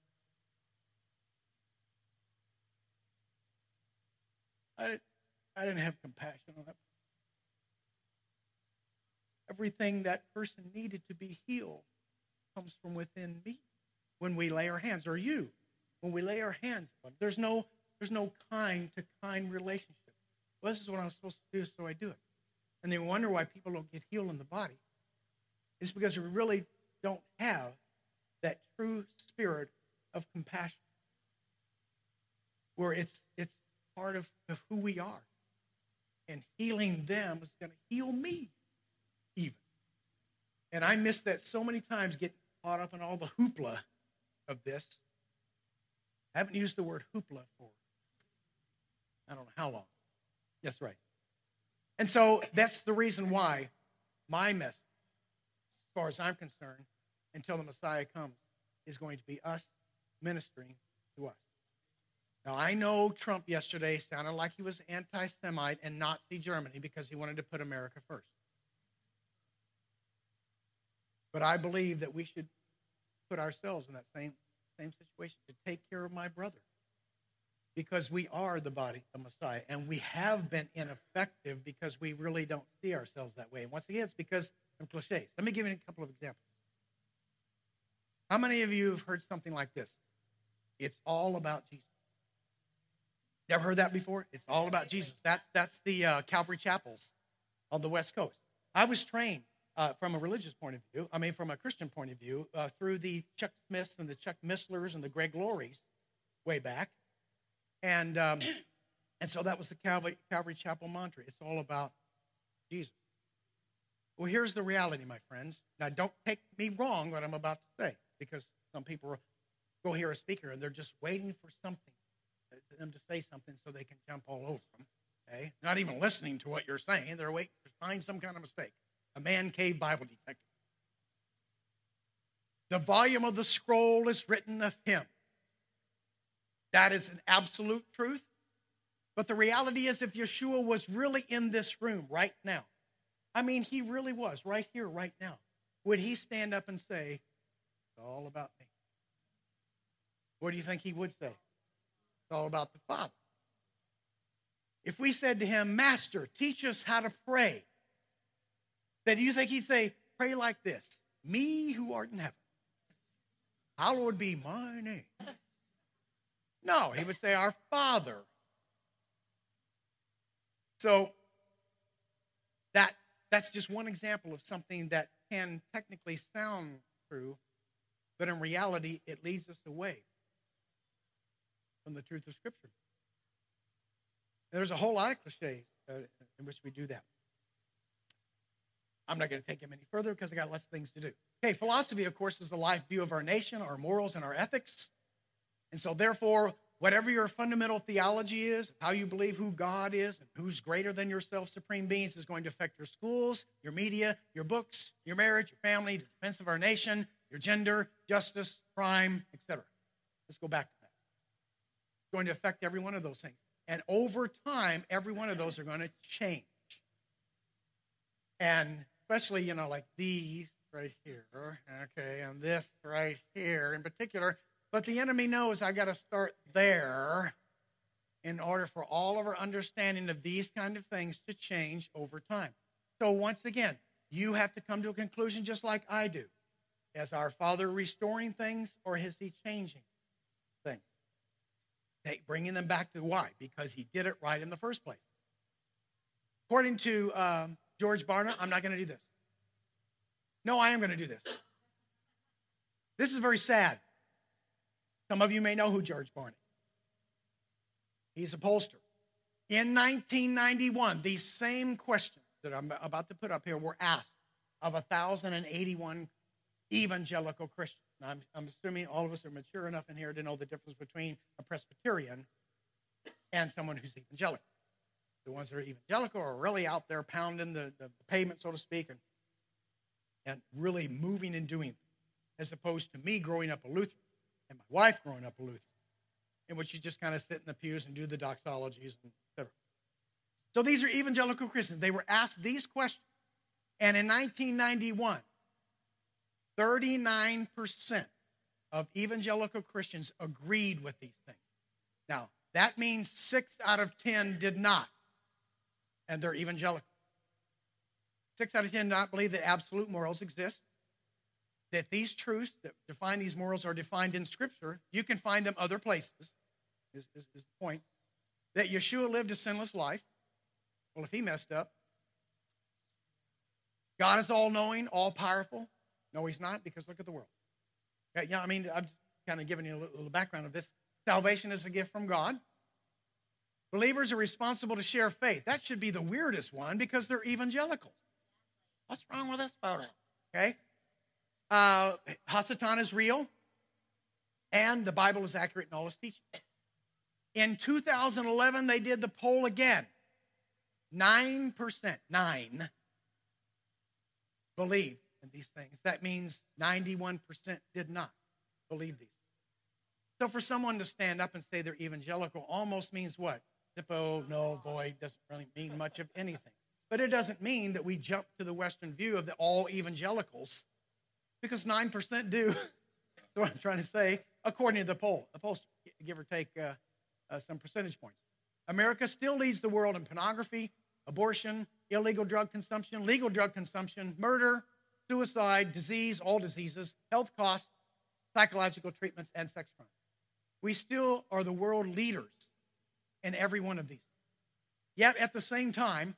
I didn't have compassion on that. Everything that person needed to be healed comes from within me when we lay our hands, or you, when we lay our hands on. There's no kind to kind relationship. Well, this is what I'm supposed to do, so I do it. And they wonder why people don't get healed in the body. It's because we really don't have that true spirit of compassion, where it's part of who we are. And healing them is going to heal me even. And I miss that so many times, getting caught up in all the hoopla of this. I haven't used the word hoopla for I don't know how long. That's right. And so that's the reason why my message, as far as I'm concerned, until the Messiah comes, is going to be us ministering to us. Now, I know Trump yesterday sounded like he was anti-Semite and Nazi Germany because he wanted to put America first. But I believe that we should put ourselves in that same situation to take care of my brother, because we are the body of Messiah, and we have been ineffective because we really don't see ourselves that way. And once again, it's because of cliches. Let me give you a couple of examples. How many of you have heard something like this? It's all about Jesus. You ever heard that before? It's all about Jesus. That's the Calvary chapels on the West Coast. I was trained from a religious point of view, from a Christian point of view, through the Chuck Smiths and the Chuck Misslers and the Greg Lauries way back. And so that was the Calvary Chapel mantra. It's all about Jesus. Well, here's the reality, my friends. Now, don't take me wrong what I'm about to say, because some people go hear a speaker and they're just waiting for them to say something so they can jump all over them. Okay? Not even listening to what you're saying. They're waiting to find some kind of mistake. A man-cave Bible detective. The volume of the scroll is written of him. That is an absolute truth. But the reality is, if Yeshua was really in this room right now, he really was right here, right now, would he stand up and say, it's all about me? What do you think he would say? It's all about the Father. If we said to him, Master, teach us how to pray, then do you think he'd say, pray like this: me who art in heaven, hallowed be my name? No, he would say, our Father. So that's just one example of something that can technically sound true, but in reality, it leads us away from the truth of Scripture. There's a whole lot of cliches in which we do that. I'm not going to take them any further because I got lots of things to do. Okay, philosophy, of course, is the life view of our nation, our morals, and our ethics. And so, therefore, whatever your fundamental theology is, how you believe who God is and who's greater than yourself, supreme beings, is going to affect your schools, your media, your books, your marriage, your family, the defense of our nation, your gender, justice, crime, etc. Let's go back to that. It's going to affect every one of those things. And over time, every one of those are going to change. And especially, like these right here, okay, and this right here in particular. But the enemy knows I got to start there in order for all of our understanding of these kind of things to change over time. So once again, you have to come to a conclusion just like I do. Is our Father restoring things, or is he changing things? Bringing them back to why? Because he did it right in the first place. According to George Barna, I'm not going to do this. No, I am going to do this. This is very sad. Some of you may know who George Barna is. He's a pollster. In 1991, these same questions that I'm about to put up here were asked of 1,081 evangelical Christians. Now, I'm assuming all of us are mature enough in here to know the difference between a Presbyterian and someone who's evangelical. The ones that are evangelical are really out there pounding the pavement, so to speak, and really moving and doing, as opposed to me growing up a Lutheran and my wife growing up a Lutheran, in which you just kind of sit in the pews and do the doxologies, and etc. So these are evangelical Christians. They were asked these questions, and in 1991, 39% of evangelical Christians agreed with these things. Now, that means 6 out of 10 did not, and they're evangelical. 6 out of 10 do not believe that absolute morals exist, that these truths that define these morals are defined in Scripture. You can find them other places, is the point. That Yeshua lived a sinless life. Well, if he messed up, God is all-knowing, all-powerful. No, he's not, because look at the world. I'm just kind of giving you a little background of this. Salvation is a gift from God. Believers are responsible to share faith. That should be the weirdest one because they're evangelicals. What's wrong with this photo? Okay. Hasatan is real, and the Bible is accurate in all its teaching. In 2011, they did the poll again. 9% believed in these things. That means 91% did not believe these. So for someone to stand up and say they're evangelical almost means what? Zippo, no, void, doesn't really mean much of anything. But it doesn't mean that we jump to the Western view of all evangelicals, because 9% do. That's what I'm trying to say, according to the poll. The polls give or take some percentage points. America still leads the world in pornography, abortion, illegal drug consumption, legal drug consumption, murder, suicide, disease, all diseases, health costs, psychological treatments, and sex crimes. We still are the world leaders in every one of these. Yet at the same time,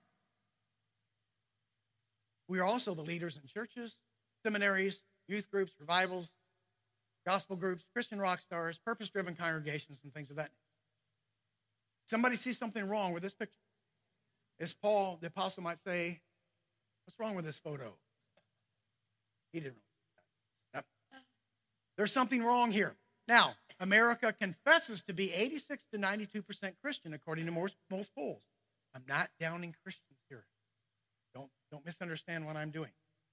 we are also the leaders in churches, seminaries, youth groups, revivals, gospel groups, Christian rock stars, purpose-driven congregations, and things of that nature. Somebody sees something wrong with this picture. As Paul, the apostle, might say, what's wrong with this photo? He didn't really. Yep. There's something wrong here. Now, America confesses to be 86 to 92% Christian, according to most polls. I'm not downing Christians here. Don't misunderstand what I'm doing.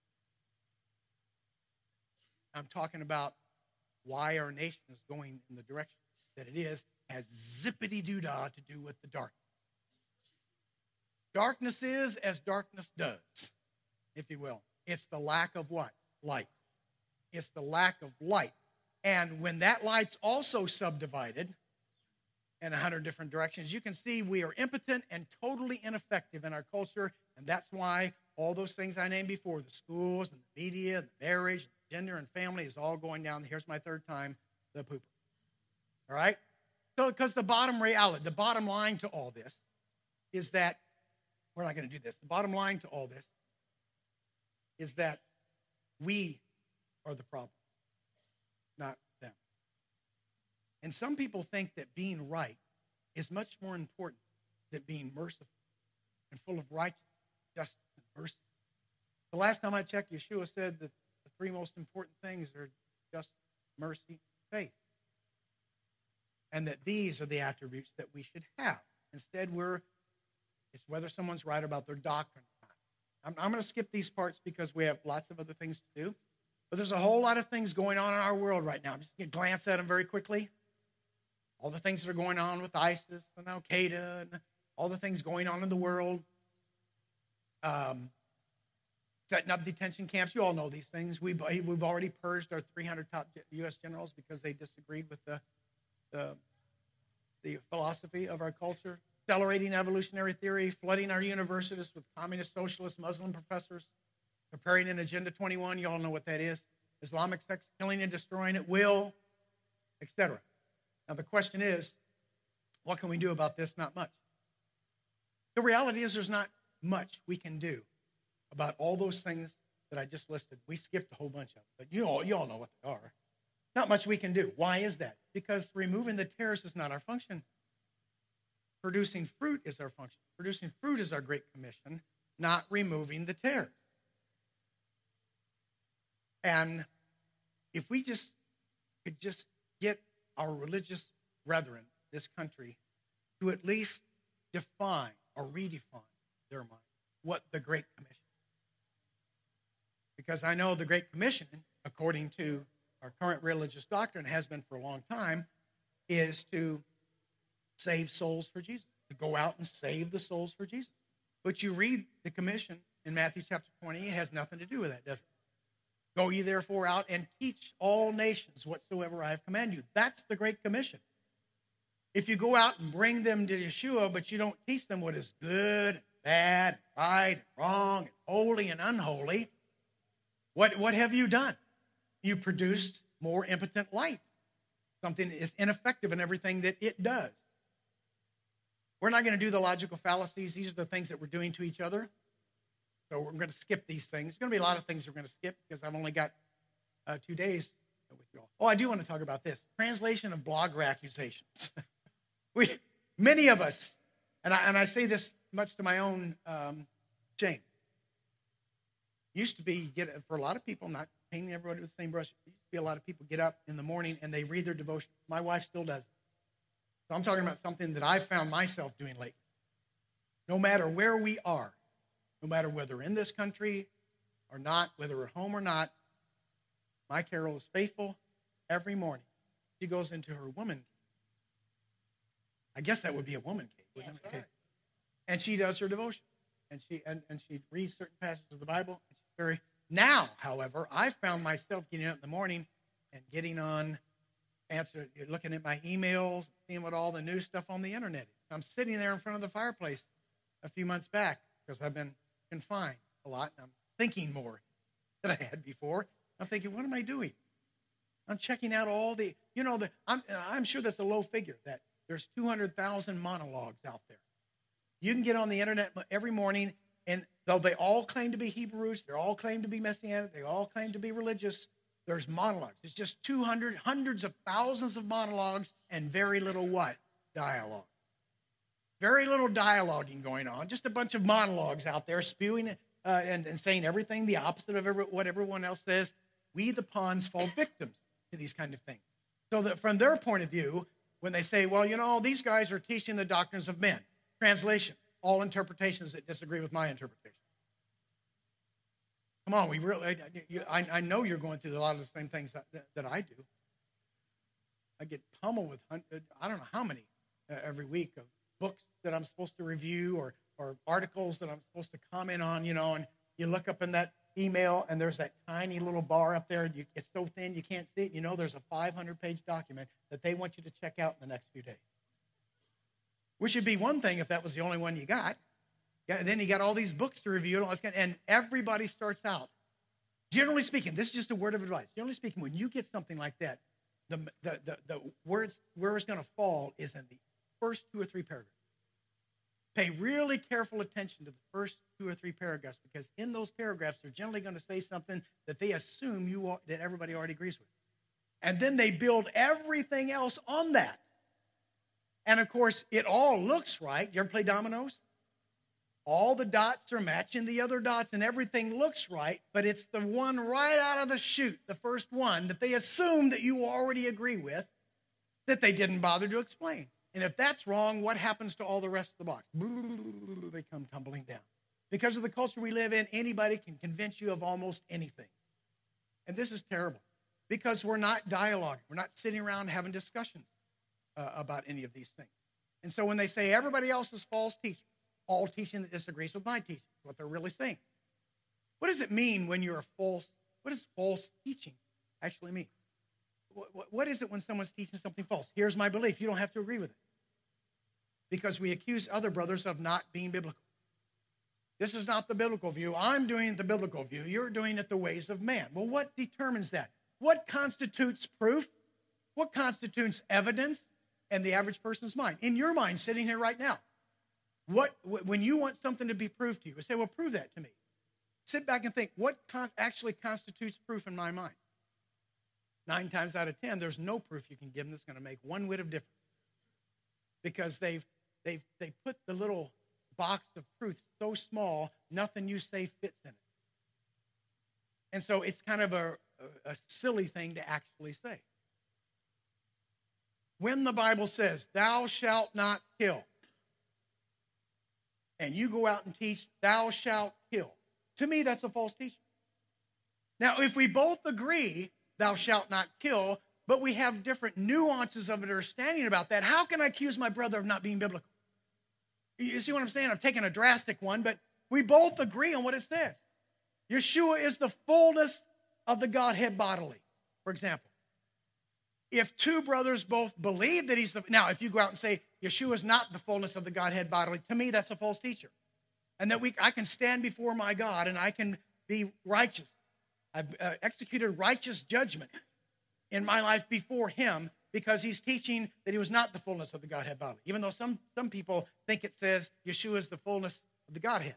I'm talking about why our nation is going in the direction that it is, has zippity-doo-dah to do with the darkness. Darkness is as darkness does, if you will. It's the lack of what? Light. It's the lack of light. And when that light's also subdivided in 100 different directions, you can see we are impotent and totally ineffective in our culture, and that's why all those things I named before, the schools and the media, and the marriage, and gender and family is all going down. Here's my third time, the pooper. All right? So, because the bottom reality, the bottom line to all this is that we're not going to do this. The bottom line to all this is that we are the problem, not them. And some people think that being right is much more important than being merciful and full of righteousness, justice, and mercy. The last time I checked, Yeshua said that the three most important things are justice, mercy, faith. And that these are the attributes that we should have. Instead, it's whether someone's right about their doctrine or not. I'm going to skip these parts because we have lots of other things to do. But there's a whole lot of things going on in our world right now. I'm just going to glance at them very quickly. All the things that are going on with ISIS and Al-Qaeda and all the things going on in the world. Setting up detention camps. You all know these things. We've already purged our 300 top U.S. generals because they disagreed with the philosophy of our culture. Accelerating evolutionary theory, flooding our universities with communist, socialist, Muslim professors, preparing an Agenda 21. You all know what that is. Islamic sects killing and destroying at will, etc. Now the question is, what can we do about this? Not much. The reality is there's not much we can do about all those things that I just listed. We skipped a whole bunch of them, but you all know what they are. Not much we can do. Why is that? Because removing the tares is not our function. Producing fruit is our function. Producing fruit is our great commission, not removing the tares. And if we could just get our religious brethren, this country, to at least define or redefine their mind what the Great Commission is. Because I know the Great Commission, according to our current religious doctrine, has been for a long time, is to save souls for Jesus, to go out and save the souls for Jesus. But you read the commission in Matthew chapter 20, it has nothing to do with that, does it? Go ye therefore out and teach all nations whatsoever I have commanded you. That's the Great Commission. If you go out and bring them to Yeshua, but you don't teach them what is good, and bad, and right, and wrong, and holy and unholy, what have you done? You produced more impotent light. Something is ineffective in everything that it does. We're not going to do the logical fallacies. These are the things that we're doing to each other. So we're going to skip these things. There's going to be a lot of things we're going to skip because I've only got 2 days with you all. Oh, I do want to talk about this. Translation of blogger accusations. Many of us, and I say this much to my own shame, used to be, for a lot of people, not painting everybody with the same brush, there used to be a lot of people get up in the morning and they read their devotion. My wife still does it. So I'm talking about something that I've found myself doing lately. No matter where we are, no matter whether in this country or not, whether we're home or not, my Carol is faithful every morning. She goes into her woman cave. I guess that would be a woman cave, wouldn't it? Okay. And she does her devotion. And she reads certain passages of the Bible. Now, however, I found myself getting up in the morning and getting on, looking at my emails, seeing what all the new stuff on the internet is. I'm sitting there in front of the fireplace a few months back because I've been confined a lot, and I'm thinking more than I had before. I'm thinking, what am I doing? I'm checking out all the, I'm sure that's a low figure, that there's 200,000 monologues out there. You can get on the internet every morning, and though they all claim to be Hebrews, they all claim to be Messianic, they all claim to be religious, there's monologues. It's just hundreds of thousands of monologues and very little what? Dialogue. Very little dialoguing going on. Just a bunch of monologues out there spewing and saying everything the opposite of what everyone else says. We, the pawns, fall victims to these kind of things. So that from their point of view, when they say, well, these guys are teaching the doctrines of men. Translation, all interpretations that disagree with my interpretation. Come on, I know you're going through a lot of the same things that I do. I get pummeled with, I don't know how many every week of books that I'm supposed to review or articles that I'm supposed to comment on, and you look up in that email and there's that tiny little bar up there. It's so thin you can't see it. There's a 500-page document that they want you to check out in the next few days. Which would be one thing if that was the only one you got. Yeah, then you got all these books to review and all this kind of, and everybody starts out. Generally speaking, this is just a word of advice. Generally speaking, when you get something like that, the words where it's going to fall is in the first 2 or 3 paragraphs. Pay really careful attention to the first 2 or 3 paragraphs, because in those paragraphs, they're generally going to say something that they assume that everybody already agrees with. And then they build everything else on that. And, of course, it all looks right. You ever play dominoes? All the dots are matching the other dots, and everything looks right, but it's the one right out of the chute, the first one, that they assume that you already agree with, that they didn't bother to explain. And if that's wrong, what happens to all the rest of the box? They come tumbling down. Because of the culture we live in, anybody can convince you of almost anything. And this is terrible, because we're not dialoguing. We're not sitting around having discussions about any of these things. And so when they say everybody else is false teaching, all teaching that disagrees with my teaching, is what they're really saying. What does it mean when you're what does false teaching actually mean? What is it when someone's teaching something false? Here's my belief. You don't have to agree with it. Because we accuse other brothers of not being biblical. This is not the biblical view. I'm doing the biblical view. You're doing it the ways of man. Well, what determines that? What constitutes proof? What constitutes evidence in the average person's mind? In your mind, sitting here right now. When you want something to be proved to you, you say, well, prove that to me. Sit back and think, what actually constitutes proof in my mind? 9 times out of 10, there's no proof you can give them that's going to make one whit of difference. Because they put the little box of truth so small, nothing you say fits in it. And so it's kind of a silly thing to actually say. When the Bible says, thou shalt not kill, and you go out and teach, thou shalt kill, to me, that's a false teaching. Now, if we both agree, thou shalt not kill, but we have different nuances of understanding about that, how can I accuse my brother of not being biblical? You see what I'm saying? I've taken a drastic one, but we both agree on what it says. Yeshua is the fullness of the Godhead bodily, for example. If 2 brothers both believe that he's now, if you go out and say Yeshua is not the fullness of the Godhead bodily, to me, that's a false teacher. And that I can stand before my God and I can be righteous. I've executed righteous judgment in my life before him because he's teaching that he was not the fullness of the Godhead bodily. Even though some people think it says Yeshua is the fullness of the Godhead.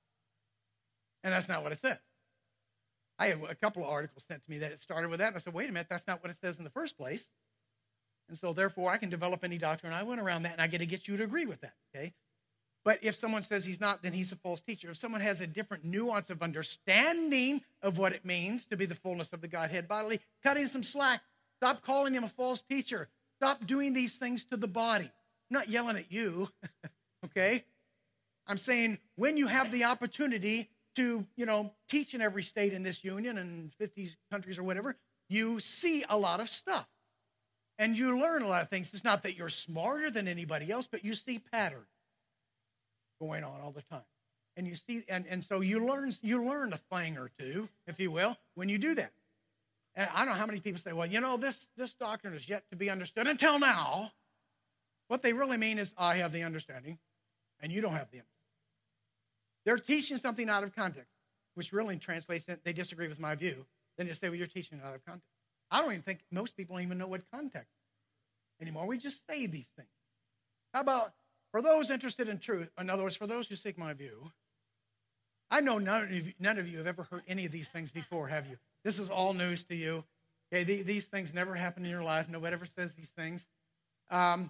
And that's not what it says. I had a couple of articles sent to me that it started with that. And I said, wait a minute, that's not what it says in the first place. And so therefore I can develop any doctrine I want around that, and I get to get you to agree with that, okay? But if someone says he's not, then he's a false teacher. If someone has a different nuance of understanding of what it means to be the fullness of the Godhead bodily, cut him some slack. Stop calling him a false teacher. Stop doing these things to the body. I'm not yelling at you, okay? I'm saying when you have the opportunity to, teach in every state in this union and 50 countries or whatever, you see a lot of stuff. And you learn a lot of things. It's not that you're smarter than anybody else, but you see patterns going on all the time. And you see, and so you learn a thing or two, if you will, when you do that. And I don't know how many people say, well, this doctrine is yet to be understood until now. What they really mean is, I have the understanding, and you don't have the understanding. They're teaching something out of context, which really translates it, they disagree with my view. Then you say, well, you're teaching it out of context. I don't even think most people don't even know what context is anymore. We just say these things. How about, for those interested in truth, in other words, for those who seek my view, I know none of you have ever heard any of these things before, have you? This is all news to you. Okay, these things never happen in your life. Nobody ever says these things. Let's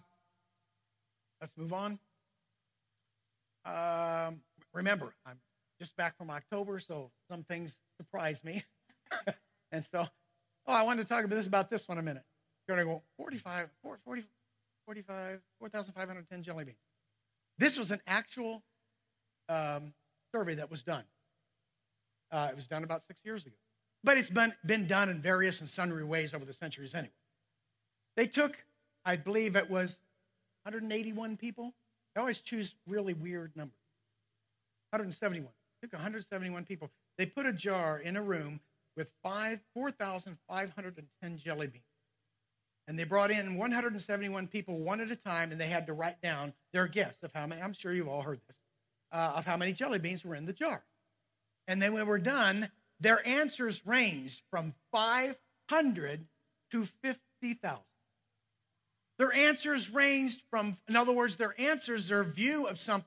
move on. Remember, I'm just back from October, so some things surprise me. And so, I wanted to talk about this one a minute. You're going to go 4,510 jelly beans. This was an actual survey that was done. It was done about 6 years ago. But it's been done in various and sundry ways over the centuries anyway. They took, I believe it was 181 people. They always choose really weird numbers. 171. Took 171 people. They put a jar in a room with 4,510 jelly beans. And they brought in 171 people one at a time, and they had to write down their guess of how many, I'm sure you've all heard this, of how many jelly beans were in the jar. And then when they were done, their answers ranged from 500 to 50,000. Their answers ranged from, in other words, their view of something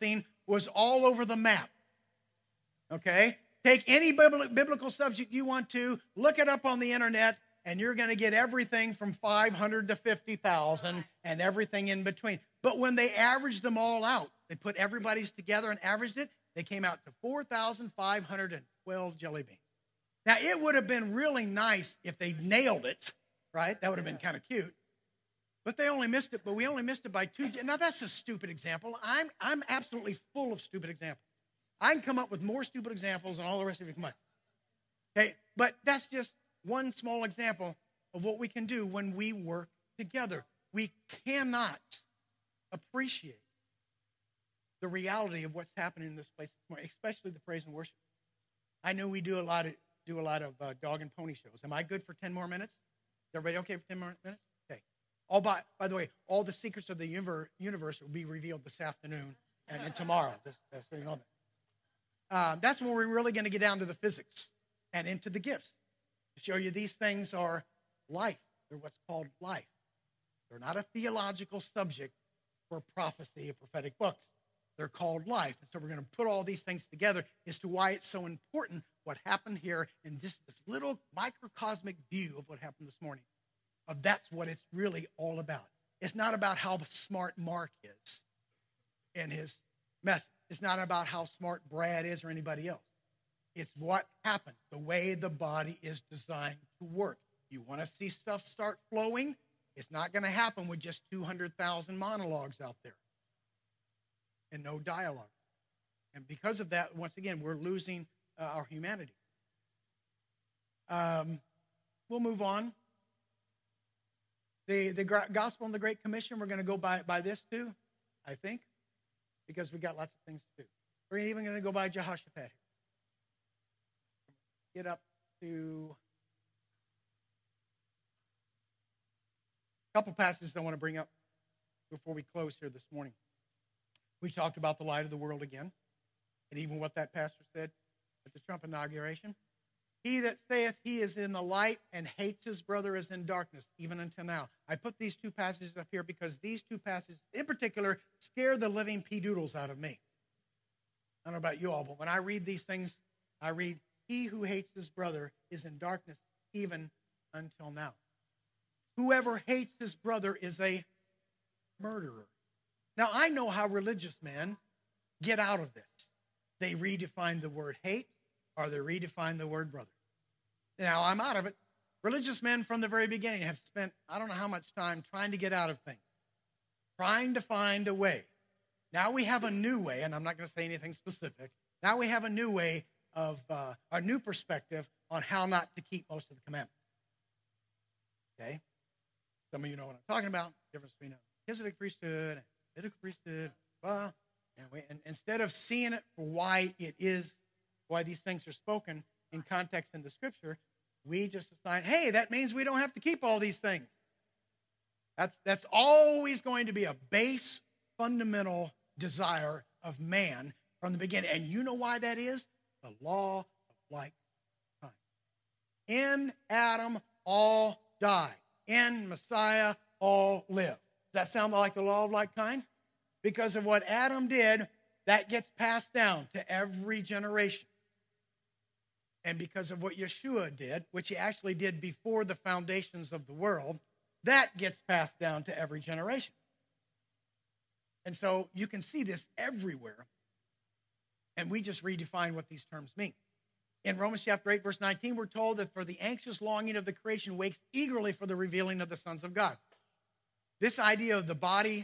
was all over the map. Okay? Take any biblical subject you want to, look it up on the internet, and you're going to get everything from 500 to 50,000 and everything in between. But when they averaged them all out, they put everybody's together and averaged it, they came out to 4,512 jelly beans. Now, it would have been really nice if they nailed it, right? That would have been kind of cute. But they only missed it, but we only missed it by 2. Now, that's a stupid example. I'm absolutely full of stupid examples. I can come up with more stupid examples than all the rest of you come up. Okay, but that's just one small example of what we can do when we work together. We cannot appreciate the reality of what's happening in this place this morning, especially the praise and worship. I know we do a lot of dog and pony shows. Am I good for 10 more minutes? Is everybody okay for 10 more minutes? Okay. By the way, all the secrets of the universe will be revealed this afternoon and tomorrow. Just so you know that. That's when we're really going to get down to the physics and into the gifts. To show you these things are life. They're what's called life. They're not a theological subject for prophecy or prophetic books. They're called life. And so we're going to put all these things together as to why it's so important what happened here in this little microcosmic view of what happened this morning. That's what it's really all about. It's not about how smart Mark is in his message. It's not about how smart Brad is or anybody else. It's what happens, the way the body is designed to work. You want to see stuff start flowing? It's not going to happen with just 200,000 monologues out there and no dialogue. And because of that, once again, we're losing our humanity. We'll move on. The gospel and the Great Commission, we're going to go by this too, I think, because we got lots of things to do. We're even going to go by Jehoshaphat. Get up to a couple passages I want to bring up before we close here this morning. We talked about the light of the world again, and even what that pastor said at the Trump inauguration. He that saith he is in the light and hates his brother is in darkness, even until now. I put these two passages up here because these two passages in particular scare the living pee-doodles out of me. I don't know about you all, but when I read these things, I read, he who hates his brother is in darkness, even until now. Whoever hates his brother is a murderer. Now, I know how religious men get out of this. They redefine the word hate, or they redefine the word brother. Now, I'm out of it. Religious men from the very beginning have spent, I don't know how much time trying to get out of things, trying to find a way. Now we have a new way, and I'm not going to say anything specific. Now we have a new way of, a new perspective on how not to keep most of the commandments. Okay? Some of you know what I'm talking about, the difference between a Melchizedek priesthood and Levitical priesthood, and instead of seeing it for why it is, why these things are spoken in context in the Scripture, we just assign, hey, that means we don't have to keep all these things. That's always going to be a base, fundamental desire of man from the beginning. And you know why that is? The law of like kind. In Adam, all die. In Messiah, all live. Does that sound like the law of like kind? Because of what Adam did, that gets passed down to every generation. And because of what Yeshua did, which he actually did before the foundations of the world, that gets passed down to every generation. And so you can see this everywhere. And we just redefine what these terms mean. In Romans chapter 8, verse 19, we're told that for the anxious longing of the creation waits eagerly for the revealing of the sons of God. This idea of the body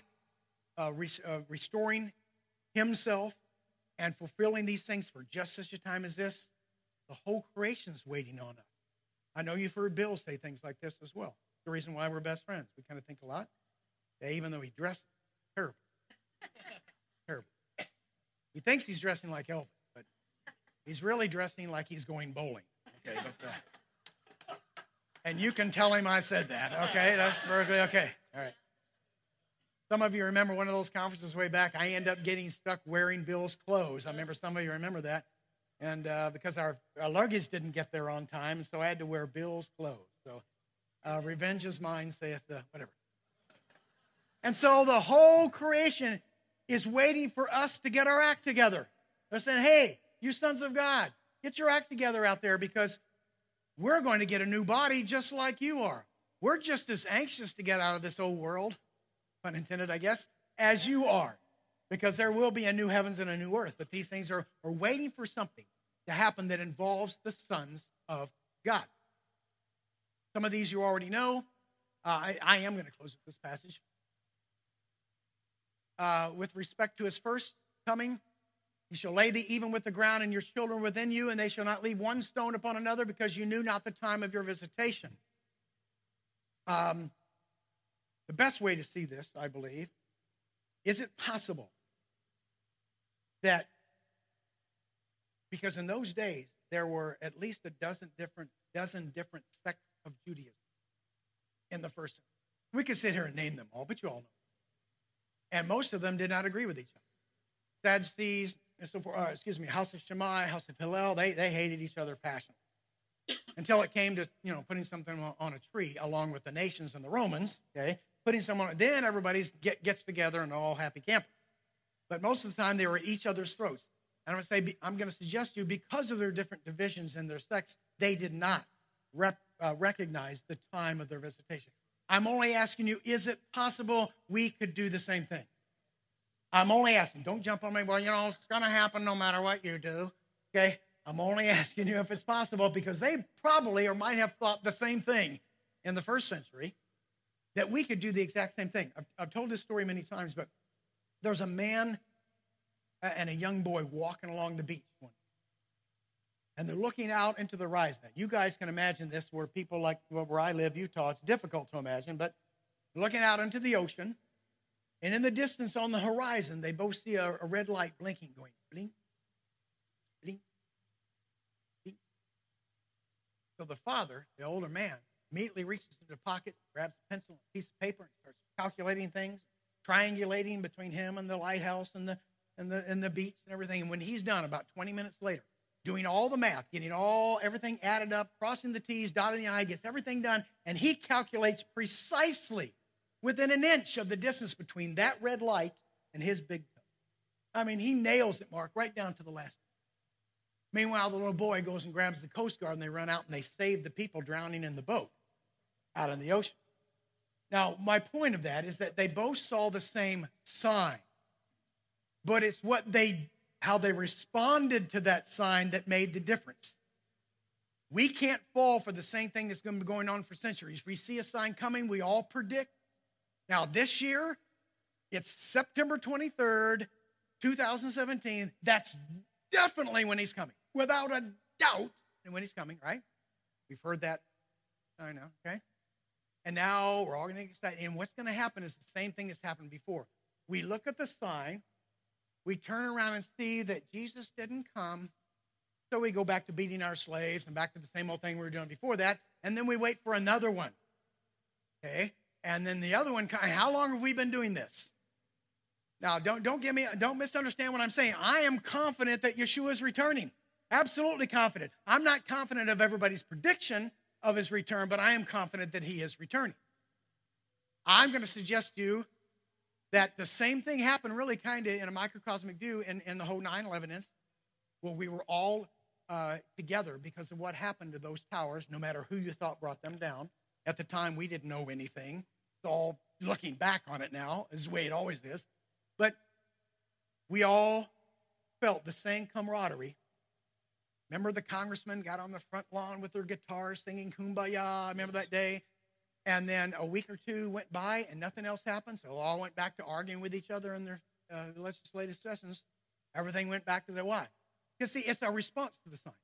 restoring himself and fulfilling these things for just such a time as this, the whole creation's waiting on us. I know you've heard Bill say things like this as well. The reason why we're best friends. We kind of think a lot. Yeah, even though he dressed terrible. Terrible. He thinks he's dressing like Elvis, but he's really dressing like he's going bowling. Okay, but, and you can tell him I said that. Okay, that's perfectly okay. All right. Some of you remember one of those conferences way back. I ended up getting stuck wearing Bill's clothes. I remember some of you remember that. And because our luggage didn't get there on time, so I had to wear Bill's clothes. So revenge is mine, saith the whatever. And so the whole creation is waiting for us to get our act together. They're saying, hey, you sons of God, get your act together out there because we're going to get a new body just like you are. We're just as anxious to get out of this old world, pun intended, I guess, as you are, because there will be a new heavens and a new earth. But these things are waiting for something to happen that involves the sons of God. Some of these you already know. I am going to close with this passage. With respect to his first coming, he shall lay thee even with the ground and your children within you, and they shall not leave one stone upon another because you knew not the time of your visitation. The best way to see this, I believe, is it possible that, because in those days there were at least a dozen different sects of Judaism in the first century. We could sit here and name them all, but you all know. And most of them did not agree with each other. Sadducees, and so forth, House of Shammai, House of Hillel, they hated each other passionately. Until it came to, putting something on a tree along with the nations and the Romans, okay? Putting someone, then everybody gets together and all happy campers. But most of the time they were at each other's throats. And I'm going to suggest to you, because of their different divisions in their sects, they did not recognize the time of their visitation. I'm only asking you, is it possible we could do the same thing? I'm only asking. Don't jump on me. Well, it's going to happen no matter what you do. Okay? I'm only asking you if it's possible, because they probably or might have thought the same thing in the first century, that we could do the exact same thing. I've told this story many times, but there's a man and a young boy walking along the beach one day. And they're looking out into the horizon. You guys can imagine this, where people like where I live, Utah, it's difficult to imagine, but looking out into the ocean, and in the distance on the horizon, they both see a red light blinking, going blink, blink, blink. So the father, the older man, immediately reaches into the pocket, grabs a pencil and a piece of paper, and starts calculating things, triangulating between him and the lighthouse and the beach and everything. And when he's done, about 20 minutes later, doing all the math, getting everything added up, crossing the T's, dotting the I, gets everything done, and he calculates precisely within an inch of the distance between that red light and his big toe. I mean, he nails it, Mark, right down to the last. Meanwhile, the little boy goes and grabs the Coast Guard, and they run out and they save the people drowning in the boat out in the ocean. Now, my point of that is that they both saw the same sign, but it's how they responded to that sign that made the difference. We can't fall for the same thing that's been going on for centuries. We see a sign coming, we all predict. Now, this year, it's September 23rd, 2017. That's definitely when he's coming, without a doubt, and when he's coming, right? We've heard that, I know, okay? And now we're all going to get excited. And what's going to happen is the same thing that's happened before. We look at the sign, we turn around and see that Jesus didn't come, so we go back to beating our slaves and back to the same old thing we were doing before that, and then we wait for another one, okay? And then the other one, how long have we been doing this? Now, don't misunderstand what I'm saying. I am confident that Yeshua is returning. Absolutely confident. I'm not confident of everybody's prediction of his return, but I am confident that he is returning. I'm going to suggest to you that the same thing happened really kind of in a microcosmic view in the whole 9/11 incident, where we were all together because of what happened to those towers, no matter who you thought brought them down. At the time, we didn't know anything. It's all looking back on it now, is the way it always is. But we all felt the same camaraderie. Remember the congressman got on the front lawn with their guitar singing Kumbaya? Remember that day? And then a week or two went by and nothing else happened. So all went back to arguing with each other in their legislative sessions. Everything went back to their why. Because see, it's our response to the sign.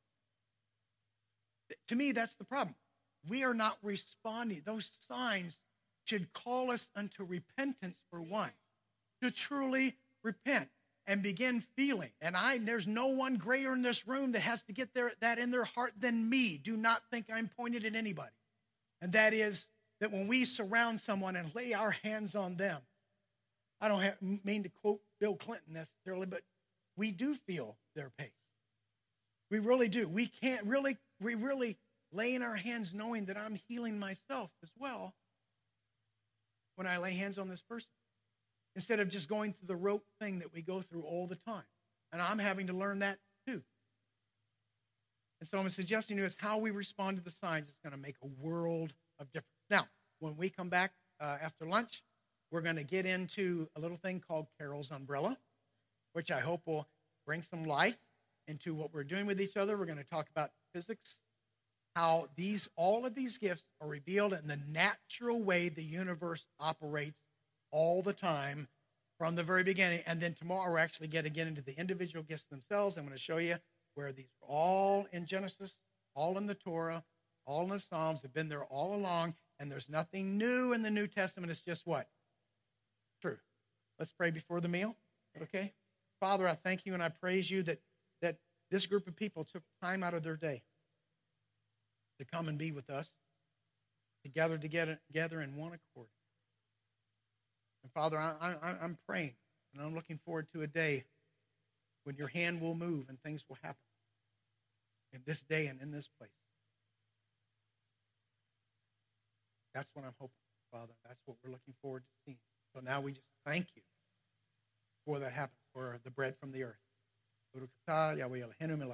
To me, that's the problem. We are not responding. Those signs should call us unto repentance, for one, to truly repent and begin feeling. And there's no one greater in this room that has to get that in their heart than me. Do not think I'm pointed at anybody. And that is that when we surround someone and lay our hands on them, I don't mean to quote Bill Clinton necessarily, but we do feel their pain. We really do. We really lay in our hands knowing that I'm healing myself as well when I lay hands on this person. instead of just going through the rote thing that we go through all the time. And I'm having to learn that too. And so I'm suggesting to you, it's how we respond to the signs that's going to make a world of difference. Now, when we come back after lunch, we're going to get into a little thing called Carol's Umbrella, which I hope will bring some light into what we're doing with each other. We're going to talk about physics, how all of these gifts are revealed in the natural way the universe operates all the time from the very beginning. And then tomorrow we're actually going to get into the individual gifts themselves. I'm going to show you where these are all in Genesis, all in the Torah, all in the Psalms, have been there all along, and there's nothing new in the New Testament. It's just what? True. Let's pray before the meal, okay? Father, I thank you and I praise you that this group of people took time out of their day to come and be with us, to gather together in one accord. And Father, I'm praying, and I'm looking forward to a day when your hand will move and things will happen in this day and in this place. That's what I'm hoping, Father. That's what we're looking forward to seeing. So now we just thank you for that happening, for the bread from the earth. Father,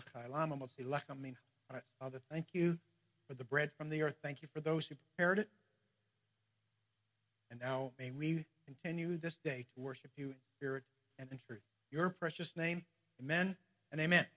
thank you for the bread from the earth. Thank you for those who prepared it. And now may we continue this day to worship you in spirit and in truth. Your precious name, amen and amen.